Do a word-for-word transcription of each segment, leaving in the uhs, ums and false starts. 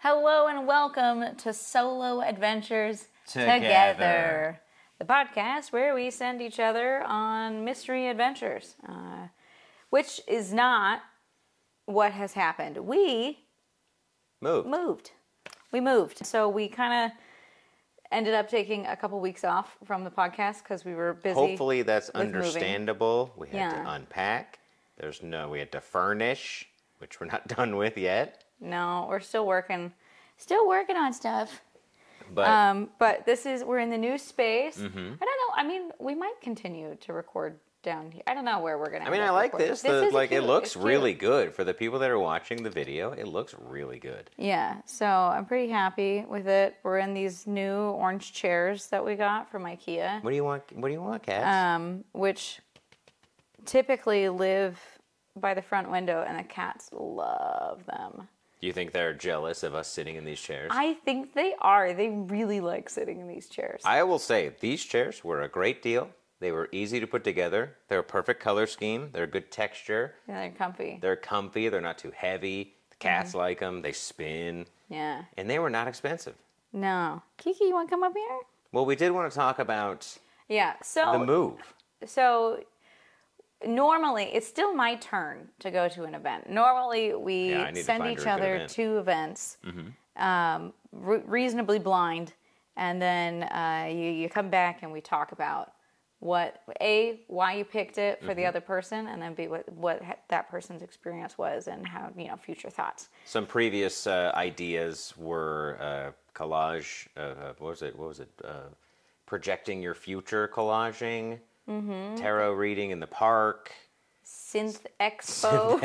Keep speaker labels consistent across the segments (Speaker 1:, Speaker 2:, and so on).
Speaker 1: Hello and welcome to Solo Adventures
Speaker 2: Together.
Speaker 1: Together, the podcast where we send each other on mystery adventures, uh, which is not what has happened. We
Speaker 2: Moved.
Speaker 1: moved. We moved. So we kind of ended up taking a couple weeks off from the podcast because we were busy.
Speaker 2: Hopefully that's
Speaker 1: with moving.
Speaker 2: understandable. We had
Speaker 1: Yeah.
Speaker 2: to unpack. There's no, we had to furnish, which we're not done with yet.
Speaker 1: No, we're still working, still working on stuff.
Speaker 2: But
Speaker 1: Um, but this is, we're in the new space.
Speaker 2: Mm-hmm.
Speaker 1: I don't know. I mean, we might continue to record down here. I don't know where we're going to
Speaker 2: I mean, I like this.
Speaker 1: This
Speaker 2: The,
Speaker 1: is
Speaker 2: like,
Speaker 1: cute.
Speaker 2: it looks
Speaker 1: It's cute.
Speaker 2: really good for the people that are watching the video. It looks really good.
Speaker 1: Yeah, so I'm pretty happy with it. We're in these new orange chairs that we got from IKEA,
Speaker 2: What do you want? What do you want, Cass?
Speaker 1: um, which typically live by the front window, and the cats love them.
Speaker 2: do you think they're jealous of us sitting in these chairs?
Speaker 1: I think they are. They really like sitting in these chairs.
Speaker 2: I will say these chairs were a great deal. They were easy to put together. They're a perfect color scheme. They're a good texture.
Speaker 1: Yeah, they're comfy.
Speaker 2: They're comfy. They're not too heavy. The cats
Speaker 1: Mm-hmm.
Speaker 2: like them. They spin.
Speaker 1: Yeah.
Speaker 2: And they were not expensive.
Speaker 1: No. Kiki, you want to come up here?
Speaker 2: Well, we did want to talk about
Speaker 1: Yeah. So
Speaker 2: the move.
Speaker 1: So normally, it's still my turn to go to an event. Normally, we
Speaker 2: Yeah, I need to
Speaker 1: send
Speaker 2: find
Speaker 1: each
Speaker 2: her a good
Speaker 1: other
Speaker 2: event.
Speaker 1: to events, um, re- reasonably blind, and then uh, you, you come back and we talk about what, A, why you picked it for the other person, and then B, what, what ha- that person's experience was and how, you know, future thoughts.
Speaker 2: Some previous uh, ideas were uh, collage. Uh, what was it? What was it? Uh, projecting your future collaging. Mm-hmm. Tarot reading in the park.
Speaker 1: Synth Expo.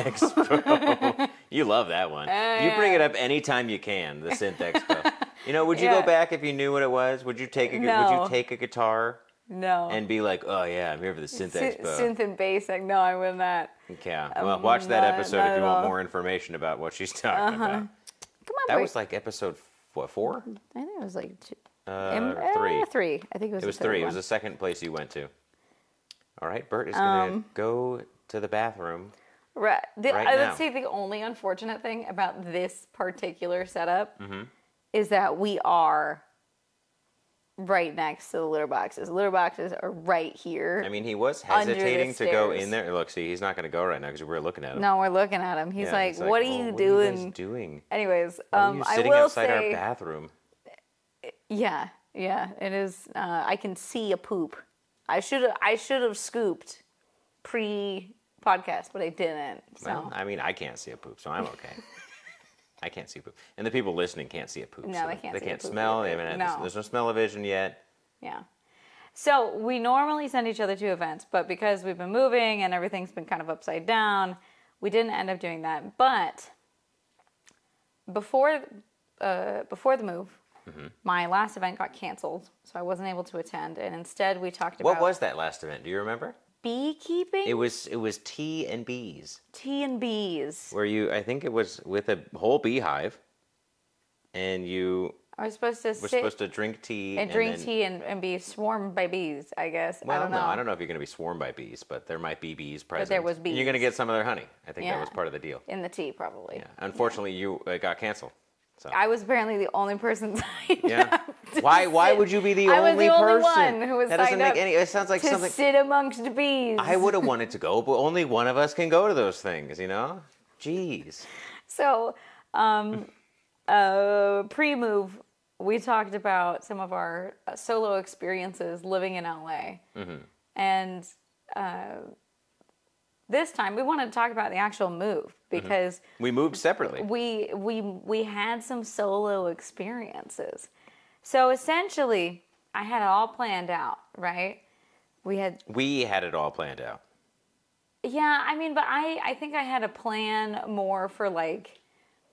Speaker 2: Expo. You love that one.
Speaker 1: Uh,
Speaker 2: you bring
Speaker 1: yeah.
Speaker 2: it up anytime you can. The Synth Expo. You know, would you
Speaker 1: Yeah.
Speaker 2: go back if you knew what it was? Would you take a gu-
Speaker 1: No.
Speaker 2: Would you take a guitar
Speaker 1: No.
Speaker 2: and be like, oh yeah, I'm here for the Synth
Speaker 1: Sy-
Speaker 2: Expo?
Speaker 1: Synth and basic. No, I would not.
Speaker 2: Okay. Well, watch that
Speaker 1: not-
Speaker 2: episode
Speaker 1: not
Speaker 2: if you
Speaker 1: at
Speaker 2: want
Speaker 1: all.
Speaker 2: more information about what she's talking about.
Speaker 1: Come on,
Speaker 2: That
Speaker 1: Bert.
Speaker 2: was like episode what four?
Speaker 1: I think it was like two.
Speaker 2: Uh,
Speaker 1: Em- uh,
Speaker 2: three.
Speaker 1: three. I think it was.
Speaker 2: It was
Speaker 1: the third
Speaker 2: three. It
Speaker 1: one.
Speaker 2: was the second place you went to. All right, Bert is gonna
Speaker 1: Um,
Speaker 2: go to the bathroom.
Speaker 1: Right. The,
Speaker 2: right
Speaker 1: I would
Speaker 2: now.
Speaker 1: say the only unfortunate thing about this particular setup
Speaker 2: Mm-hmm.
Speaker 1: is that we are right next to the litter boxes. The litter boxes are right here.
Speaker 2: I mean, he was
Speaker 1: Under the
Speaker 2: hesitating to go
Speaker 1: stairs.
Speaker 2: in there. Look, see, he's not going to go right now because we're looking at him.
Speaker 1: no, we're looking at him. He's
Speaker 2: Yeah,
Speaker 1: like,
Speaker 2: he's
Speaker 1: "What are
Speaker 2: "Well,
Speaker 1: you
Speaker 2: what
Speaker 1: doing?"
Speaker 2: Are you guys doing?
Speaker 1: Anyways,
Speaker 2: Why are
Speaker 1: um,
Speaker 2: you
Speaker 1: I
Speaker 2: sitting
Speaker 1: will
Speaker 2: outside
Speaker 1: say,
Speaker 2: our bathroom?
Speaker 1: yeah, yeah, it is. Uh, I can see a poop. I should have. I should have scooped pre podcast, but I didn't. So
Speaker 2: Well, I mean, I can't see a poop, so I'm okay. I can't see poop, and the people listening can't see a poop.
Speaker 1: No,
Speaker 2: so
Speaker 1: they can't
Speaker 2: They
Speaker 1: see a
Speaker 2: can't
Speaker 1: poop
Speaker 2: smell. They
Speaker 1: either.
Speaker 2: haven't had this,
Speaker 1: No.
Speaker 2: there's no smell-o-vision yet.
Speaker 1: yeah. So we normally send each other to events, but because we've been moving and everything's been kind of upside down, we didn't end up doing that. But before uh, before the move,
Speaker 2: Mm-hmm.
Speaker 1: my last event got canceled, so I wasn't able to attend. And instead, we talked
Speaker 2: What
Speaker 1: about
Speaker 2: was that last event? Do you remember?
Speaker 1: beekeeping,
Speaker 2: It was it was tea and bees.
Speaker 1: tea and bees.
Speaker 2: Where you, I think it was with a whole beehive, and you
Speaker 1: I was supposed to
Speaker 2: were
Speaker 1: sit
Speaker 2: supposed to drink tea
Speaker 1: and drink
Speaker 2: then,
Speaker 1: tea and, and be swarmed by bees. I guess.
Speaker 2: Well,
Speaker 1: I don't
Speaker 2: no,
Speaker 1: know.
Speaker 2: I don't know if you're going to be swarmed by bees, but there might be bees present.
Speaker 1: there was
Speaker 2: And you're going to
Speaker 1: bees.
Speaker 2: get some of their honey. I think that
Speaker 1: Yeah.
Speaker 2: was part of the deal.
Speaker 1: In the tea, probably.
Speaker 2: Yeah. Unfortunately, you uh, got canceled. So
Speaker 1: I was apparently the only person signed
Speaker 2: yeah.
Speaker 1: up to
Speaker 2: Why? Why
Speaker 1: sit-
Speaker 2: would you be the
Speaker 1: I was
Speaker 2: only
Speaker 1: the only
Speaker 2: person?
Speaker 1: one who was
Speaker 2: that doesn't
Speaker 1: signed
Speaker 2: make
Speaker 1: up
Speaker 2: any. It sounds like
Speaker 1: to
Speaker 2: something.
Speaker 1: sit amongst bees.
Speaker 2: I would have wanted to go, but only one of us can go to those things. You know? Jeez.
Speaker 1: So, um, uh, pre-move, we talked about some of our uh, solo experiences living in L A.
Speaker 2: Mm-hmm.
Speaker 1: And uh, this time, we wanted to talk about the actual move because
Speaker 2: We moved separately.
Speaker 1: we we we had some solo experiences. So essentially, I had it all planned out, right? We had
Speaker 2: We had it all planned out.
Speaker 1: yeah, I mean, but I I think I had a plan more for like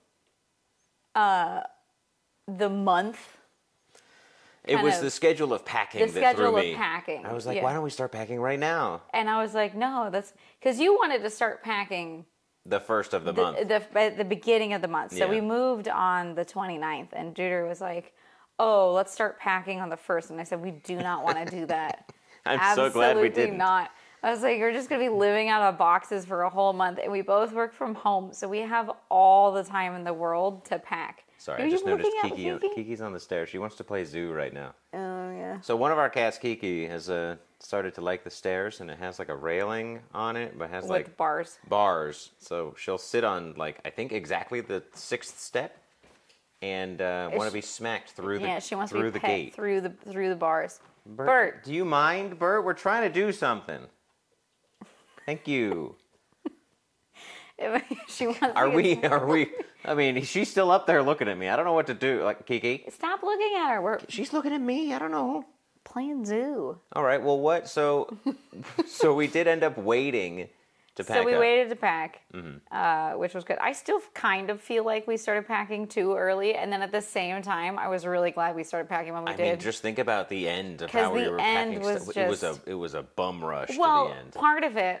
Speaker 1: uh the month.
Speaker 2: It
Speaker 1: kind
Speaker 2: was
Speaker 1: of-
Speaker 2: the schedule of packing
Speaker 1: the
Speaker 2: that
Speaker 1: schedule
Speaker 2: threw
Speaker 1: of
Speaker 2: me.
Speaker 1: packing,
Speaker 2: I was like,
Speaker 1: yeah.
Speaker 2: why don't we start packing right now?
Speaker 1: And I was like, no, that's because you wanted to start packing
Speaker 2: The first of the,
Speaker 1: the,
Speaker 2: month.
Speaker 1: the, at the beginning of the month. So
Speaker 2: Yeah.
Speaker 1: we moved on the twenty-ninth, and Juder was like, oh, let's start packing on the first. And I said, we do not want to do that.
Speaker 2: I'm
Speaker 1: Absolutely
Speaker 2: so glad we didn't.
Speaker 1: not. I was like, you're just going to be living out of boxes for a whole month. And we both work from home. So we have all the time in the world to pack.
Speaker 2: Sorry,
Speaker 1: Are
Speaker 2: I
Speaker 1: you
Speaker 2: just noticed
Speaker 1: looking at
Speaker 2: Kiki. on-
Speaker 1: Kiki?
Speaker 2: Kiki's on the stairs. She wants to play zoo right now.
Speaker 1: Oh yeah.
Speaker 2: So one of our cats, Kiki, has uh, started to like the stairs, and it has like a railing on it, but it has
Speaker 1: With
Speaker 2: like
Speaker 1: bars.
Speaker 2: bars. So she'll sit on like I think exactly the sixth step, and uh, want to
Speaker 1: she-
Speaker 2: be smacked through the
Speaker 1: Yeah, she wants to
Speaker 2: through
Speaker 1: be
Speaker 2: the
Speaker 1: pet
Speaker 2: gate.
Speaker 1: through the through the bars.
Speaker 2: Bert,
Speaker 1: Bert.
Speaker 2: do you mind, Bert? We're trying to do something. Thank you.
Speaker 1: She wants. to
Speaker 2: Are
Speaker 1: get
Speaker 2: we?
Speaker 1: smacked.
Speaker 2: Are we? I mean, she's still up there looking at me. I don't know what to do. Like Kiki,
Speaker 1: Stop looking at her. We're
Speaker 2: she's looking at me. I don't know.
Speaker 1: playing zoo.
Speaker 2: All right. Well, what? So, so we did end up waiting to pack
Speaker 1: So we
Speaker 2: up.
Speaker 1: waited to pack, uh, which was good. I still kind of feel like we started packing too early, and then at the same time, I was really glad we started packing when we
Speaker 2: I
Speaker 1: did.
Speaker 2: mean, just think about the end of
Speaker 1: 'Cause
Speaker 2: how we
Speaker 1: the
Speaker 2: were
Speaker 1: end
Speaker 2: packing
Speaker 1: was
Speaker 2: stuff. It was a
Speaker 1: just-
Speaker 2: it was a bum rush
Speaker 1: well,
Speaker 2: to the end.
Speaker 1: part of it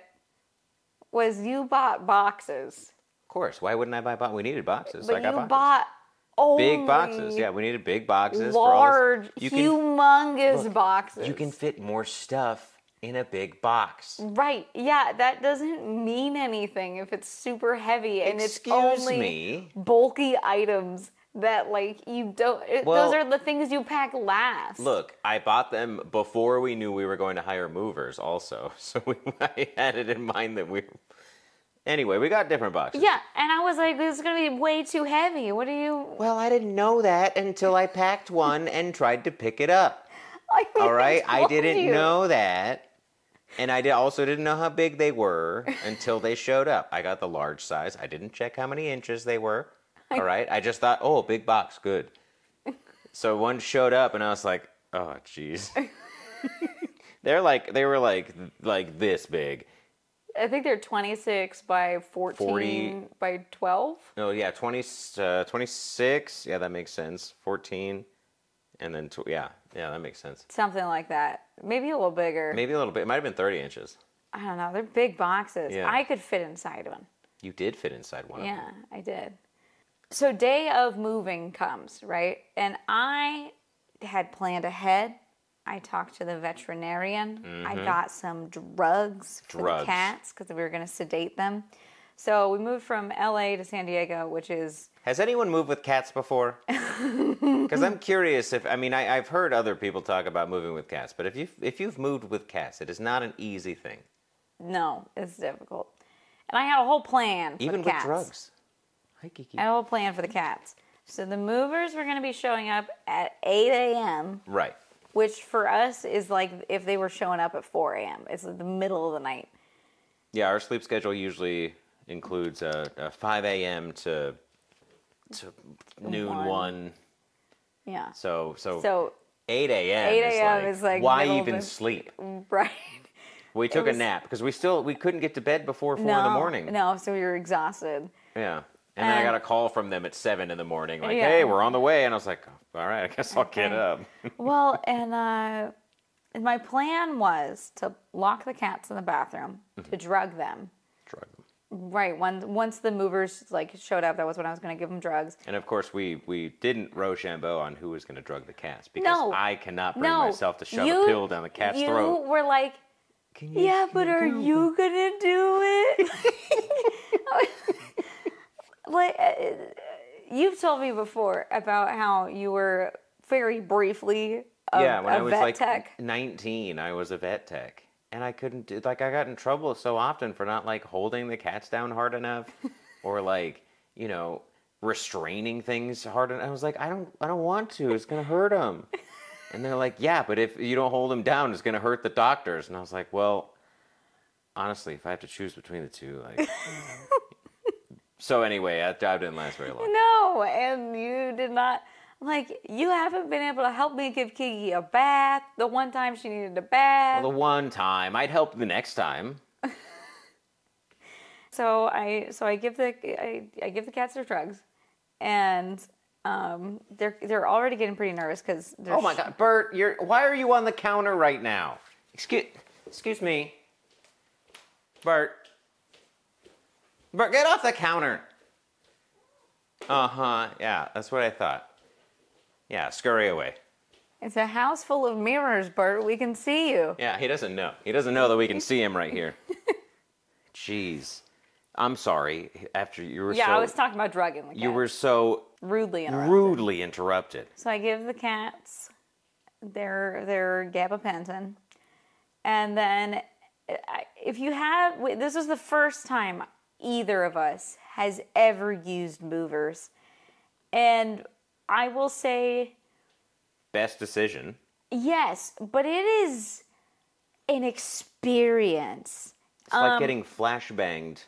Speaker 1: was you bought boxes,
Speaker 2: Of course. Why wouldn't I buy boxes? We needed boxes. so I
Speaker 1: but
Speaker 2: got
Speaker 1: you
Speaker 2: boxes.
Speaker 1: bought only
Speaker 2: Big boxes. Yeah, we needed big boxes. for all
Speaker 1: large,
Speaker 2: this. You can,
Speaker 1: humongous
Speaker 2: look,
Speaker 1: boxes.
Speaker 2: you can fit more stuff in a big box.
Speaker 1: Right, yeah, that doesn't mean anything if it's super heavy and
Speaker 2: Excuse
Speaker 1: it's only
Speaker 2: me.
Speaker 1: bulky items that like you don't. It,
Speaker 2: Well,
Speaker 1: those are the things you pack last.
Speaker 2: Look, I bought them before we knew we were going to hire movers also. So we, I had it in mind that we... Anyway, we got different boxes.
Speaker 1: Yeah, and I was like, this is gonna be way too heavy. What do you?
Speaker 2: Well, I didn't know that until I packed one and tried to pick it up.
Speaker 1: I mean,
Speaker 2: All right? I,
Speaker 1: told
Speaker 2: didn't
Speaker 1: you.
Speaker 2: know that. And I did, also didn't know how big they were until they showed up. I got the large size. I didn't check how many inches they were. All right? I just thought, oh, big box, good. So one showed up, and I was like, oh, jeez. They're like, they were like, like this big.
Speaker 1: I think they're twenty-six by fourteen
Speaker 2: forty
Speaker 1: by twelve.
Speaker 2: Oh, yeah, twenty, uh, twenty-six. Yeah, that makes sense. fourteen. And then, tw- yeah, yeah, that makes sense.
Speaker 1: Something like that. Maybe a little bigger.
Speaker 2: Maybe a little bit. It might have been thirty inches.
Speaker 1: I don't know. They're big boxes.
Speaker 2: Yeah.
Speaker 1: I could fit inside one.
Speaker 2: You did fit inside one of
Speaker 1: Yeah,
Speaker 2: them.
Speaker 1: I did. So day of moving comes, right? And I had planned ahead. I talked to the veterinarian. I got some drugs for
Speaker 2: Drugs.
Speaker 1: the cats because we were going to sedate them. So we moved from L A to San Diego, which is
Speaker 2: Has anyone moved with cats before? Because I'm curious if I mean I, I've heard other people talk about moving with cats, but if you if you've moved with cats, it is not an easy thing.
Speaker 1: no, it's difficult. And I had a whole plan for
Speaker 2: Even
Speaker 1: the
Speaker 2: with
Speaker 1: cats.
Speaker 2: drugs. Hi, Kiki.
Speaker 1: I had a whole plan for the cats. So the movers were going to be showing up at eight a.m.
Speaker 2: Right.
Speaker 1: which for us is like if they were showing up at four a.m. It's the middle of the night.
Speaker 2: Yeah, our sleep schedule usually includes a, a five a.m. to to noon
Speaker 1: One.
Speaker 2: one.
Speaker 1: Yeah.
Speaker 2: So so,
Speaker 1: So,
Speaker 2: eight a.m.
Speaker 1: eight
Speaker 2: is
Speaker 1: a.m.
Speaker 2: like,
Speaker 1: is like
Speaker 2: why
Speaker 1: middle of
Speaker 2: even
Speaker 1: the-
Speaker 2: sleep?
Speaker 1: right.
Speaker 2: We took
Speaker 1: was-
Speaker 2: a nap because we still we couldn't get to bed before four
Speaker 1: no,
Speaker 2: in the morning.
Speaker 1: No, so we were exhausted.
Speaker 2: Yeah. And then I
Speaker 1: And-
Speaker 2: got a call from them at seven in the morning, like,
Speaker 1: Yeah.
Speaker 2: "Hey, we're on the way." And I was like, "All right, I guess I'll get
Speaker 1: Okay.
Speaker 2: up."
Speaker 1: Well, and uh, and my plan was to lock the cats in the bathroom,
Speaker 2: Mm-hmm.
Speaker 1: to drug them.
Speaker 2: Drug them.
Speaker 1: Right. Once once the movers like showed up, that was when I was going to give them drugs.
Speaker 2: And of course, we we didn't Rochambeau on who was going to drug the cats because
Speaker 1: No.
Speaker 2: I cannot bring
Speaker 1: No,
Speaker 2: myself to shove
Speaker 1: you,
Speaker 2: a pill down the cat's
Speaker 1: you
Speaker 2: throat.
Speaker 1: were like,
Speaker 2: Can you-
Speaker 1: yeah,
Speaker 2: can
Speaker 1: but
Speaker 2: you
Speaker 1: are
Speaker 2: do-
Speaker 1: you gonna do it? like, uh, you've told me before about how you were very briefly a,
Speaker 2: Yeah, when
Speaker 1: a
Speaker 2: I was
Speaker 1: vet
Speaker 2: like
Speaker 1: tech.
Speaker 2: nineteen, I was a vet tech, and I couldn't do like I got in trouble so often for not like holding the cats down hard enough, or like you know restraining things hard enough. I was like, I don't, I don't want to. It's gonna hurt them. And they're like, yeah, but if you don't hold them down, it's gonna hurt the doctors. And I was like, well, honestly, if I have to choose between the two, like. So anyway, that job didn't last very long.
Speaker 1: No, and you did not. Like, you haven't been able to help me give Kiki a bath. The one time she needed a bath.
Speaker 2: Well, the one time I'd help the next time.
Speaker 1: So I so I give the I, I give the cats their drugs, and um, they're they're already getting pretty nervous because
Speaker 2: Oh my God, Bert, you're why are you on the counter right now? Excuse, excuse me, Bert. Bert, get off the counter. Uh huh. Yeah, that's what I thought. Yeah, scurry away.
Speaker 1: It's a house full of mirrors, Bert. We can see you.
Speaker 2: Yeah, he doesn't know. He doesn't know that we can see him right here. Jeez, I'm sorry. After you were
Speaker 1: Yeah,
Speaker 2: so
Speaker 1: I was talking about drugging the
Speaker 2: you
Speaker 1: cat.
Speaker 2: were so
Speaker 1: Rudely interrupted.
Speaker 2: Rudely interrupted.
Speaker 1: So I give the cats their their gabapentin, and then I- if you have, this was the first time either of us has ever used movers, and I will say
Speaker 2: Best decision.
Speaker 1: yes, but it is an experience.
Speaker 2: It's like getting flashbanged.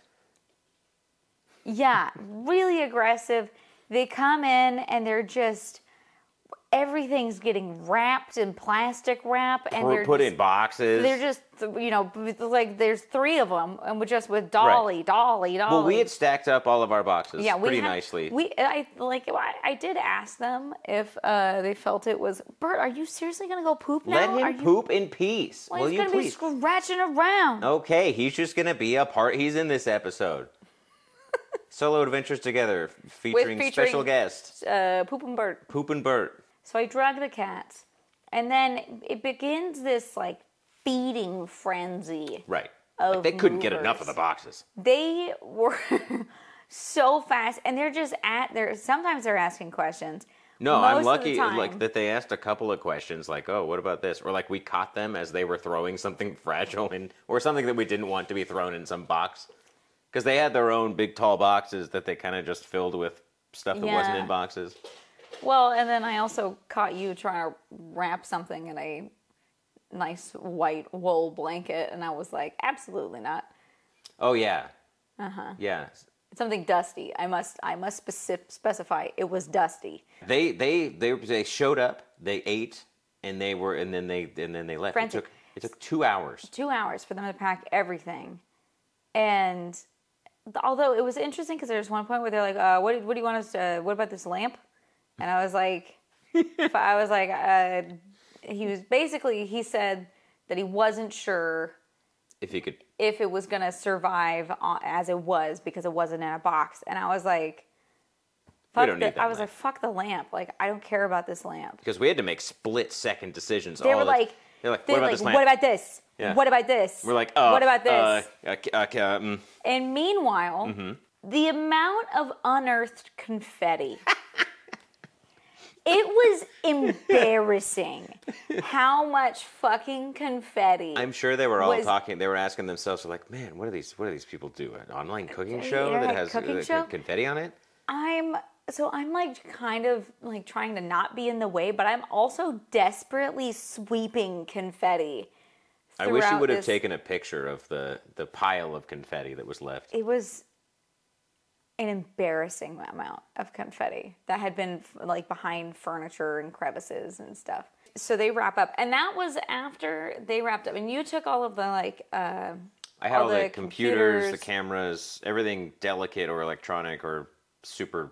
Speaker 1: Yeah, really aggressive. They come in and they're just, everything's getting wrapped in plastic wrap, and
Speaker 2: Put-
Speaker 1: they're
Speaker 2: put
Speaker 1: just,
Speaker 2: in boxes.
Speaker 1: They're just, you know, like there's three of them, and we're just with dolly,
Speaker 2: Right.
Speaker 1: dolly, dolly.
Speaker 2: Well, we had stacked up all of our boxes
Speaker 1: yeah, we
Speaker 2: pretty
Speaker 1: had-
Speaker 2: nicely.
Speaker 1: We, I like, I, I did ask them if uh, they felt it was. Bert, are you seriously gonna go poop now?
Speaker 2: Let him
Speaker 1: are you,
Speaker 2: poop in peace.
Speaker 1: Well,
Speaker 2: Will
Speaker 1: he's
Speaker 2: you
Speaker 1: gonna
Speaker 2: please?
Speaker 1: be scratching around.
Speaker 2: Okay, he's just gonna be a part. He's in this episode. Solo Adventures Together, featuring,
Speaker 1: featuring-
Speaker 2: special guest
Speaker 1: Uh, poop and Bert.
Speaker 2: Poop and Bert.
Speaker 1: So I drug the cats, and then it begins this like feeding frenzy.
Speaker 2: Right.
Speaker 1: Of
Speaker 2: They couldn't get enough of
Speaker 1: movers.
Speaker 2: the boxes.
Speaker 1: They were so fast, and they're just at their. Sometimes they're asking questions.
Speaker 2: No,
Speaker 1: Most
Speaker 2: I'm
Speaker 1: of the
Speaker 2: lucky
Speaker 1: time-
Speaker 2: like that they asked a couple of questions like, "Oh, what about this?" Or like we caught them as they were throwing something fragile in or something that we didn't want to be thrown in some box. Cuz they had their own big tall boxes that they kind of just filled with stuff that wasn't
Speaker 1: Yeah.
Speaker 2: in boxes.
Speaker 1: Well, and then I also caught you trying to wrap something in a nice white wool blanket, and I was like, absolutely not.
Speaker 2: Oh yeah.
Speaker 1: Uh-huh.
Speaker 2: Yeah.
Speaker 1: Something dusty. I must I must speci- specify it was dusty.
Speaker 2: They they they they showed up, they ate, and they were and then they and then they left. It
Speaker 1: Frantic.
Speaker 2: took it took two hours.
Speaker 1: Two hours for them to pack everything. And th- although it was interesting because there was one point where they're like, uh, what, what do you want us to, what about this lamp? And I was like, I was like, uh, he was basically, he said that he wasn't sure
Speaker 2: If you could
Speaker 1: if it was going to survive on, as it was because it wasn't in a box. And I was like, fuck
Speaker 2: don't
Speaker 1: the,
Speaker 2: need that
Speaker 1: I was
Speaker 2: lamp.
Speaker 1: like, fuck the lamp. Like, I don't care about this lamp.
Speaker 2: because we had to make split second decisions.
Speaker 1: They
Speaker 2: all
Speaker 1: were
Speaker 2: the-
Speaker 1: like,
Speaker 2: they're like,
Speaker 1: they
Speaker 2: what
Speaker 1: were
Speaker 2: about
Speaker 1: like,
Speaker 2: this lamp?
Speaker 1: what about this?
Speaker 2: Yeah.
Speaker 1: What about this?
Speaker 2: We're like, uh,
Speaker 1: what about this?
Speaker 2: Uh, uh, uh, mm.
Speaker 1: And meanwhile,
Speaker 2: Mm-hmm.
Speaker 1: the amount of unearthed confetti. It was embarrassing how much fucking confetti.
Speaker 2: I'm sure they were all
Speaker 1: was-
Speaker 2: talking. They were asking themselves, like, "Man, what are these? What do these people do? An online cooking show
Speaker 1: internet
Speaker 2: that has
Speaker 1: cooking
Speaker 2: uh,
Speaker 1: show?
Speaker 2: confetti on it?"
Speaker 1: I'm so I'm like kind of like trying to not be in the way, but I'm also desperately sweeping confetti.
Speaker 2: I wish you
Speaker 1: throughout
Speaker 2: would have
Speaker 1: this-
Speaker 2: taken a picture of the the pile of confetti that was left.
Speaker 1: It was an embarrassing amount of confetti that had been like behind furniture and crevices and stuff. So they wrap up, and that was after they wrapped up. And you took all of the like. Uh,
Speaker 2: I had all,
Speaker 1: all
Speaker 2: the,
Speaker 1: the
Speaker 2: computers, the
Speaker 1: computers.
Speaker 2: cameras, everything delicate or electronic or super,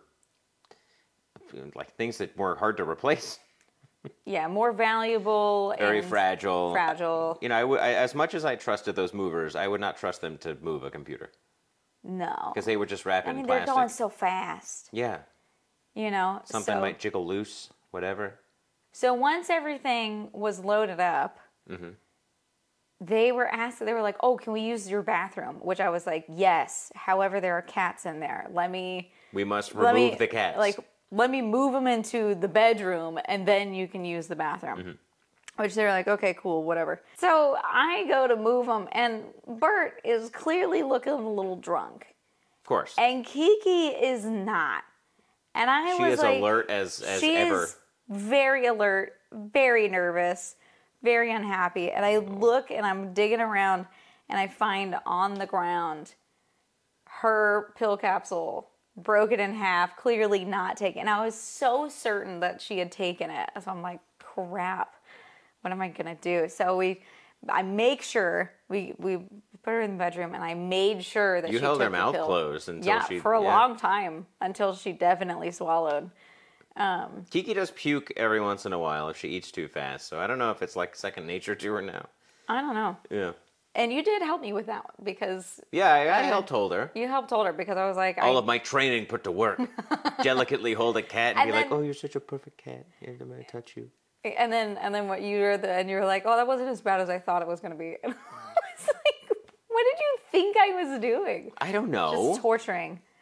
Speaker 2: like things that were hard to replace.
Speaker 1: yeah, more valuable.
Speaker 2: Very
Speaker 1: and
Speaker 2: fragile.
Speaker 1: Fragile.
Speaker 2: You know, I w- I, as much as I trusted those movers, I would not trust them to move a computer
Speaker 1: No.
Speaker 2: because they would just wrap it
Speaker 1: I mean,
Speaker 2: in
Speaker 1: they're
Speaker 2: plastic.
Speaker 1: going so fast.
Speaker 2: Yeah,
Speaker 1: You know.
Speaker 2: something
Speaker 1: so,
Speaker 2: might jiggle loose, whatever.
Speaker 1: So once everything was loaded up,
Speaker 2: Mm-hmm.
Speaker 1: they were asked. They were like, "Oh, can we use your bathroom?" Which I was like, "Yes." However, there are cats in there. Let me.
Speaker 2: We must
Speaker 1: let
Speaker 2: remove
Speaker 1: me,
Speaker 2: the cats.
Speaker 1: Like, let me move them into the bedroom, and then you can use the bathroom.
Speaker 2: Mm-hmm.
Speaker 1: Which they're like, okay, cool, whatever. So I go to move them, and Bert is clearly looking a little drunk,
Speaker 2: of course,
Speaker 1: and Kiki is not. And I
Speaker 2: she
Speaker 1: was
Speaker 2: is
Speaker 1: like,
Speaker 2: alert as as
Speaker 1: she
Speaker 2: ever.
Speaker 1: is very alert, very nervous, very unhappy. And I look and I'm digging around, and I find on the ground her pill capsule broken in half, clearly not taken. And I was so certain that she had taken it. So I'm like, crap, what am I gonna do? So we, I make sure we we put her in the bedroom, and I made sure that
Speaker 2: You
Speaker 1: she
Speaker 2: held
Speaker 1: took
Speaker 2: her
Speaker 1: the
Speaker 2: mouth
Speaker 1: pill.
Speaker 2: closed until
Speaker 1: yeah,
Speaker 2: she-
Speaker 1: for a
Speaker 2: yeah.
Speaker 1: long time until she definitely swallowed.
Speaker 2: Kiki does puke every once in a while if she eats too fast. So I don't know if it's like second nature to her now.
Speaker 1: I don't know.
Speaker 2: Yeah.
Speaker 1: And you did help me with that one because
Speaker 2: Yeah, I, I
Speaker 1: Uh,
Speaker 2: helped hold her.
Speaker 1: you helped hold her because I was like,
Speaker 2: All
Speaker 1: I,
Speaker 2: of my training put to work. Delicately hold a cat and,
Speaker 1: And
Speaker 2: be like,
Speaker 1: then-
Speaker 2: "Oh, you're such a perfect cat. Here, I'm gonna touch you."
Speaker 1: and then and then what you were the and you were like, oh, that wasn't as bad as I thought it was going to be. And I was like, what did you think I was doing?
Speaker 2: I don't know.
Speaker 1: Just torturing,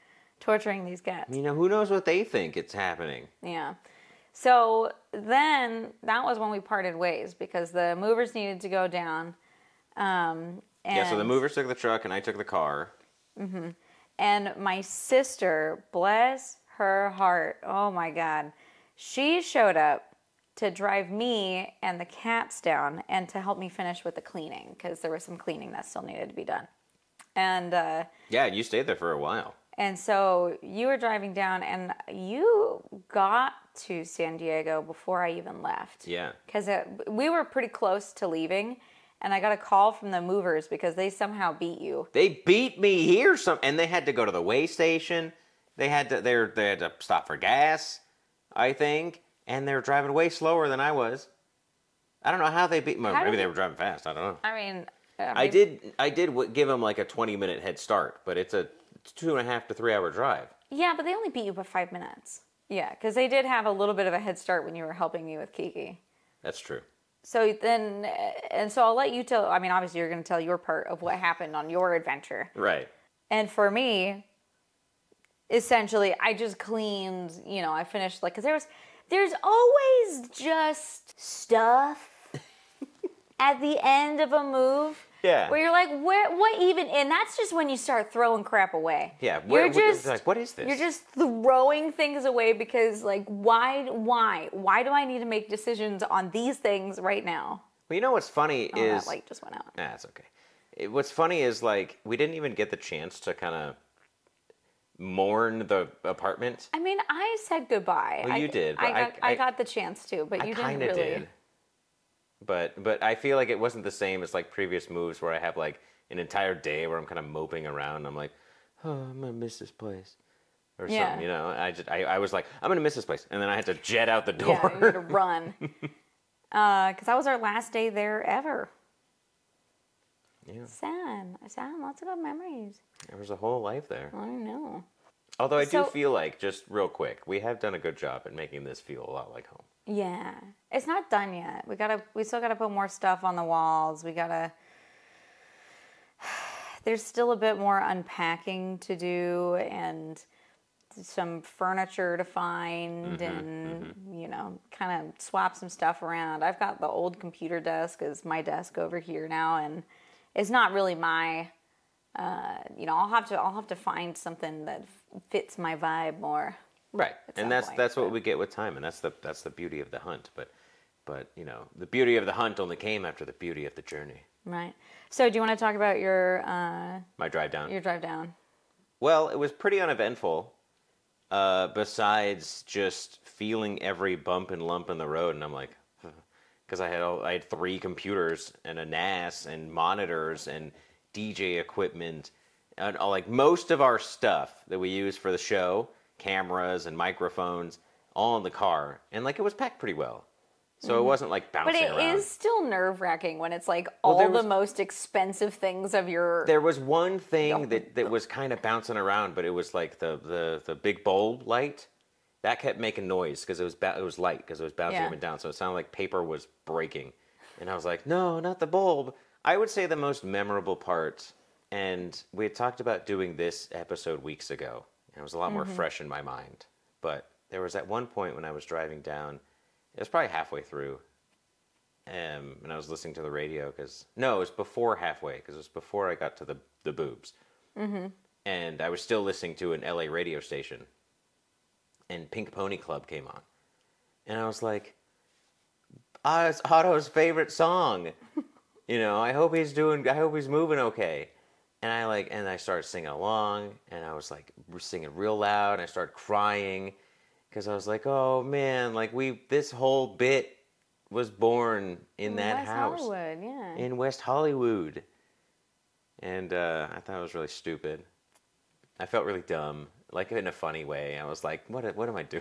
Speaker 1: torturing these cats.
Speaker 2: You know, who knows what they think it's happening?
Speaker 1: Yeah. So then that was when we parted ways because the movers needed to go down. Um, and,
Speaker 2: yeah, so the movers took the truck and I took the car.
Speaker 1: Mm-hmm. And my sister, bless her heart, oh my God, she showed up to drive me and the cats down and to help me finish with the cleaning because there was some cleaning that still needed to be done. And uh,
Speaker 2: yeah, you stayed there for a while.
Speaker 1: And so you were driving down and you got to San Diego before I even left.
Speaker 2: Yeah.
Speaker 1: Because we were pretty close to leaving and I got a call from the movers because they somehow beat you.
Speaker 2: They beat me here some and they had to go to the way station. They had to they, were, they had to stop for gas, I think, and they were driving way slower than I was. I don't know how they beat me. Maybe they, they were driving fast. I don't know.
Speaker 1: I mean, uh,
Speaker 2: I did I did w- give them like a twenty minute head start, but it's a two and a half to three hour drive.
Speaker 1: Yeah, but they only beat you by five minutes. Yeah, because they did have a little bit of a head start when you were helping me with Kiki.
Speaker 2: That's true.
Speaker 1: So then, and so I'll let you tell, I mean, obviously you're going to tell your part of what happened on your adventure.
Speaker 2: Right.
Speaker 1: And for me, essentially, I just cleaned, you know, I finished, like, because there was, there's always just stuff at the end of a move.
Speaker 2: Yeah.
Speaker 1: Where you're like, where, what even? And that's just when you start throwing crap away.
Speaker 2: Yeah. Where,
Speaker 1: you're just
Speaker 2: like, what is this?
Speaker 1: You're just throwing things away because, like, why? Why? Why do I need to make decisions on these things right now?
Speaker 2: Well, you know what's funny
Speaker 1: oh,
Speaker 2: is
Speaker 1: that light just went out.
Speaker 2: Nah, it's okay. It, what's funny is like we didn't even get the chance to kind of mourn the apartment.
Speaker 1: I mean, I said goodbye.
Speaker 2: Well, you
Speaker 1: I,
Speaker 2: did. But
Speaker 1: I, got, I,
Speaker 2: I,
Speaker 1: I got the chance to, but
Speaker 2: I
Speaker 1: you didn't
Speaker 2: kinda
Speaker 1: really.
Speaker 2: did. But but I feel like it wasn't the same as like previous moves where I have like an entire day where I'm kind of moping around. And I'm like, oh, I'm gonna miss this place, or
Speaker 1: Yeah.
Speaker 2: something. You know, I just I, I was like, I'm gonna miss this place, and then I had to jet out the door.
Speaker 1: Yeah, you had to run. Because uh, that was our last day there ever.
Speaker 2: Yeah.
Speaker 1: Sad. Sad. Lots of good memories.
Speaker 2: There was a whole life there.
Speaker 1: I know.
Speaker 2: Although I
Speaker 1: So-
Speaker 2: do feel like, just real quick, we have done a good job at making this feel a lot like home.
Speaker 1: Yeah, it's not done yet. We gotta, we still gotta put more stuff on the walls. We gotta. There's still a bit more unpacking to do and some furniture to find,
Speaker 2: Mm-hmm,
Speaker 1: and you know, kind of swap some stuff around. I've got the old computer desk as my desk over here now, and it's not really my. Uh, you know, I'll have to, I'll have to find something that f- fits my vibe more.
Speaker 2: Right,
Speaker 1: some
Speaker 2: and that's
Speaker 1: point,
Speaker 2: that's what
Speaker 1: but-
Speaker 2: we get with time, and that's the that's the beauty of the hunt. But but you know, the beauty of the hunt only came after the beauty of the journey.
Speaker 1: Right. So, do you want to talk about your uh,
Speaker 2: My drive down.
Speaker 1: your drive down?
Speaker 2: Well, it was pretty uneventful. Uh, besides just feeling every bump and lump in the road, and I'm like, because I had all, I had three computers and a N A S and monitors and D J equipment, and all, like most of our stuff that we use for the show, cameras and microphones, all in the car, and like it was packed pretty well, so it wasn't like
Speaker 1: But
Speaker 2: bouncing
Speaker 1: it
Speaker 2: around.
Speaker 1: is still nerve wracking when it's like
Speaker 2: Well,
Speaker 1: all
Speaker 2: there
Speaker 1: the
Speaker 2: was-
Speaker 1: most expensive things of your.
Speaker 2: There was one thing that, that was kind of bouncing around, but it was like the, the, the big bulb light. That kept making noise because it was ba- it was light because it was bouncing
Speaker 1: Yeah.
Speaker 2: up and down. So it sounded like paper was breaking. And I was like, no, not the bulb. I would say the most memorable part, and we had talked about doing this episode weeks ago, and it was a lot more fresh in my mind. But there was at one point when I was driving down, it was probably halfway through, um, and I was listening to the radio because no, it was before halfway because it was before I got to the the boobs, mm-hmm. and I was still listening to an L A radio station, and Pink Pony Club came on, and I was like, "Ah, it's Otto's favorite song," you know. I hope he's doing. I hope he's moving okay, and I like, and I started singing along, and I was like singing real loud, and I started crying because I was like, "Oh man, like we this whole bit." Was born in that
Speaker 1: West
Speaker 2: house
Speaker 1: Hollywood, yeah.
Speaker 2: in West Hollywood, and uh, I thought it was really stupid. I felt really dumb, like in a funny way. I was like, "What? What am I doing?"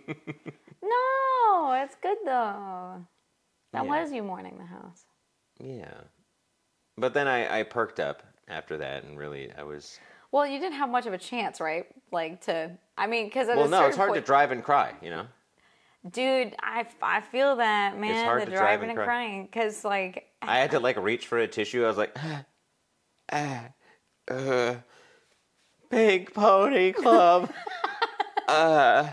Speaker 1: No, it's good though. That
Speaker 2: Yeah.
Speaker 1: was you mourning the house.
Speaker 2: Yeah, but then I, I perked up after that, and really, I was.
Speaker 1: Well, you didn't have much of a chance, right? Like to, I mean, because at
Speaker 2: Well,
Speaker 1: a
Speaker 2: no,
Speaker 1: certain
Speaker 2: it's hard
Speaker 1: point,
Speaker 2: to drive and cry, you know.
Speaker 1: dude. I, I feel that, man.
Speaker 2: hard
Speaker 1: the
Speaker 2: to drive
Speaker 1: driving
Speaker 2: and
Speaker 1: and
Speaker 2: cry.
Speaker 1: crying, because like
Speaker 2: I had to like reach for a tissue. I was like, ah, ah, uh, Pink Pony Club. uh.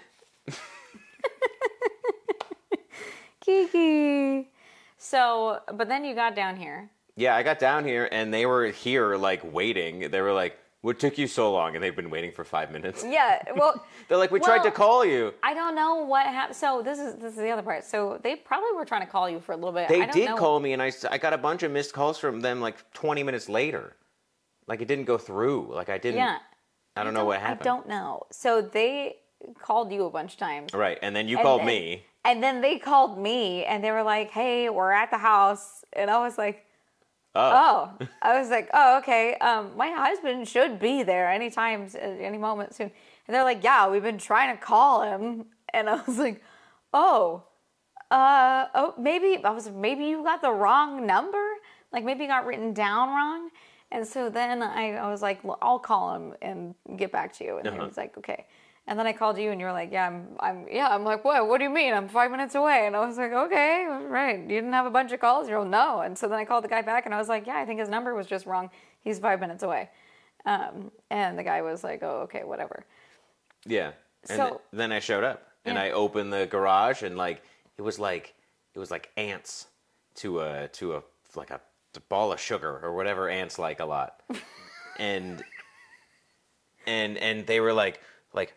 Speaker 1: Kiki. So, but then you got down here.
Speaker 2: Yeah, I got down here and they were here like waiting. They were like, "What took you so long?" And they've been waiting for five minutes.
Speaker 1: Yeah, well,
Speaker 2: they're like, "We
Speaker 1: well,
Speaker 2: tried to call you."
Speaker 1: I don't know what happened. So this is this is the other part. So they probably were trying to call you for a little bit.
Speaker 2: They
Speaker 1: I don't
Speaker 2: did
Speaker 1: know.
Speaker 2: call me, and I, I got a bunch of missed calls from them like twenty minutes later. Like it didn't go through. Like I didn't.
Speaker 1: Yeah.
Speaker 2: I don't
Speaker 1: I
Speaker 2: know what happened.
Speaker 1: I don't know. So they called you a bunch of times.
Speaker 2: Right, and then you
Speaker 1: And
Speaker 2: called
Speaker 1: then-
Speaker 2: me.
Speaker 1: And then they called me, and they were like, "Hey, we're at the house," and I was like,
Speaker 2: Oh.
Speaker 1: "Oh," I was like, "Oh, okay. Um, my husband should be there anytime, at any moment soon." And they're like, "Yeah, we've been trying to call him," and I was like, "Oh, uh, oh, maybe I was maybe you got the wrong number, like maybe it got written down wrong." And so then I, I was like, well, "I'll call him and get back to you," and
Speaker 2: Uh-huh.
Speaker 1: he was like, "Okay." And then I called you, and you were like, "Yeah, I'm, I'm, yeah." I'm like, "What? What do you mean? I'm five minutes away." And I was like, "Okay, right. You didn't have a bunch of calls?" You're like, "No." And so then I called the guy back, and I was like, "Yeah, I think his number was just wrong. He's five minutes away." Um, and the guy was like, "Oh, okay, whatever."
Speaker 2: Yeah. And
Speaker 1: So-
Speaker 2: th- then I showed up, and
Speaker 1: Yeah.
Speaker 2: I opened the garage, and like it was like it was like ants to a to a like a, a ball of sugar or whatever ants like a lot, and and and they were like like,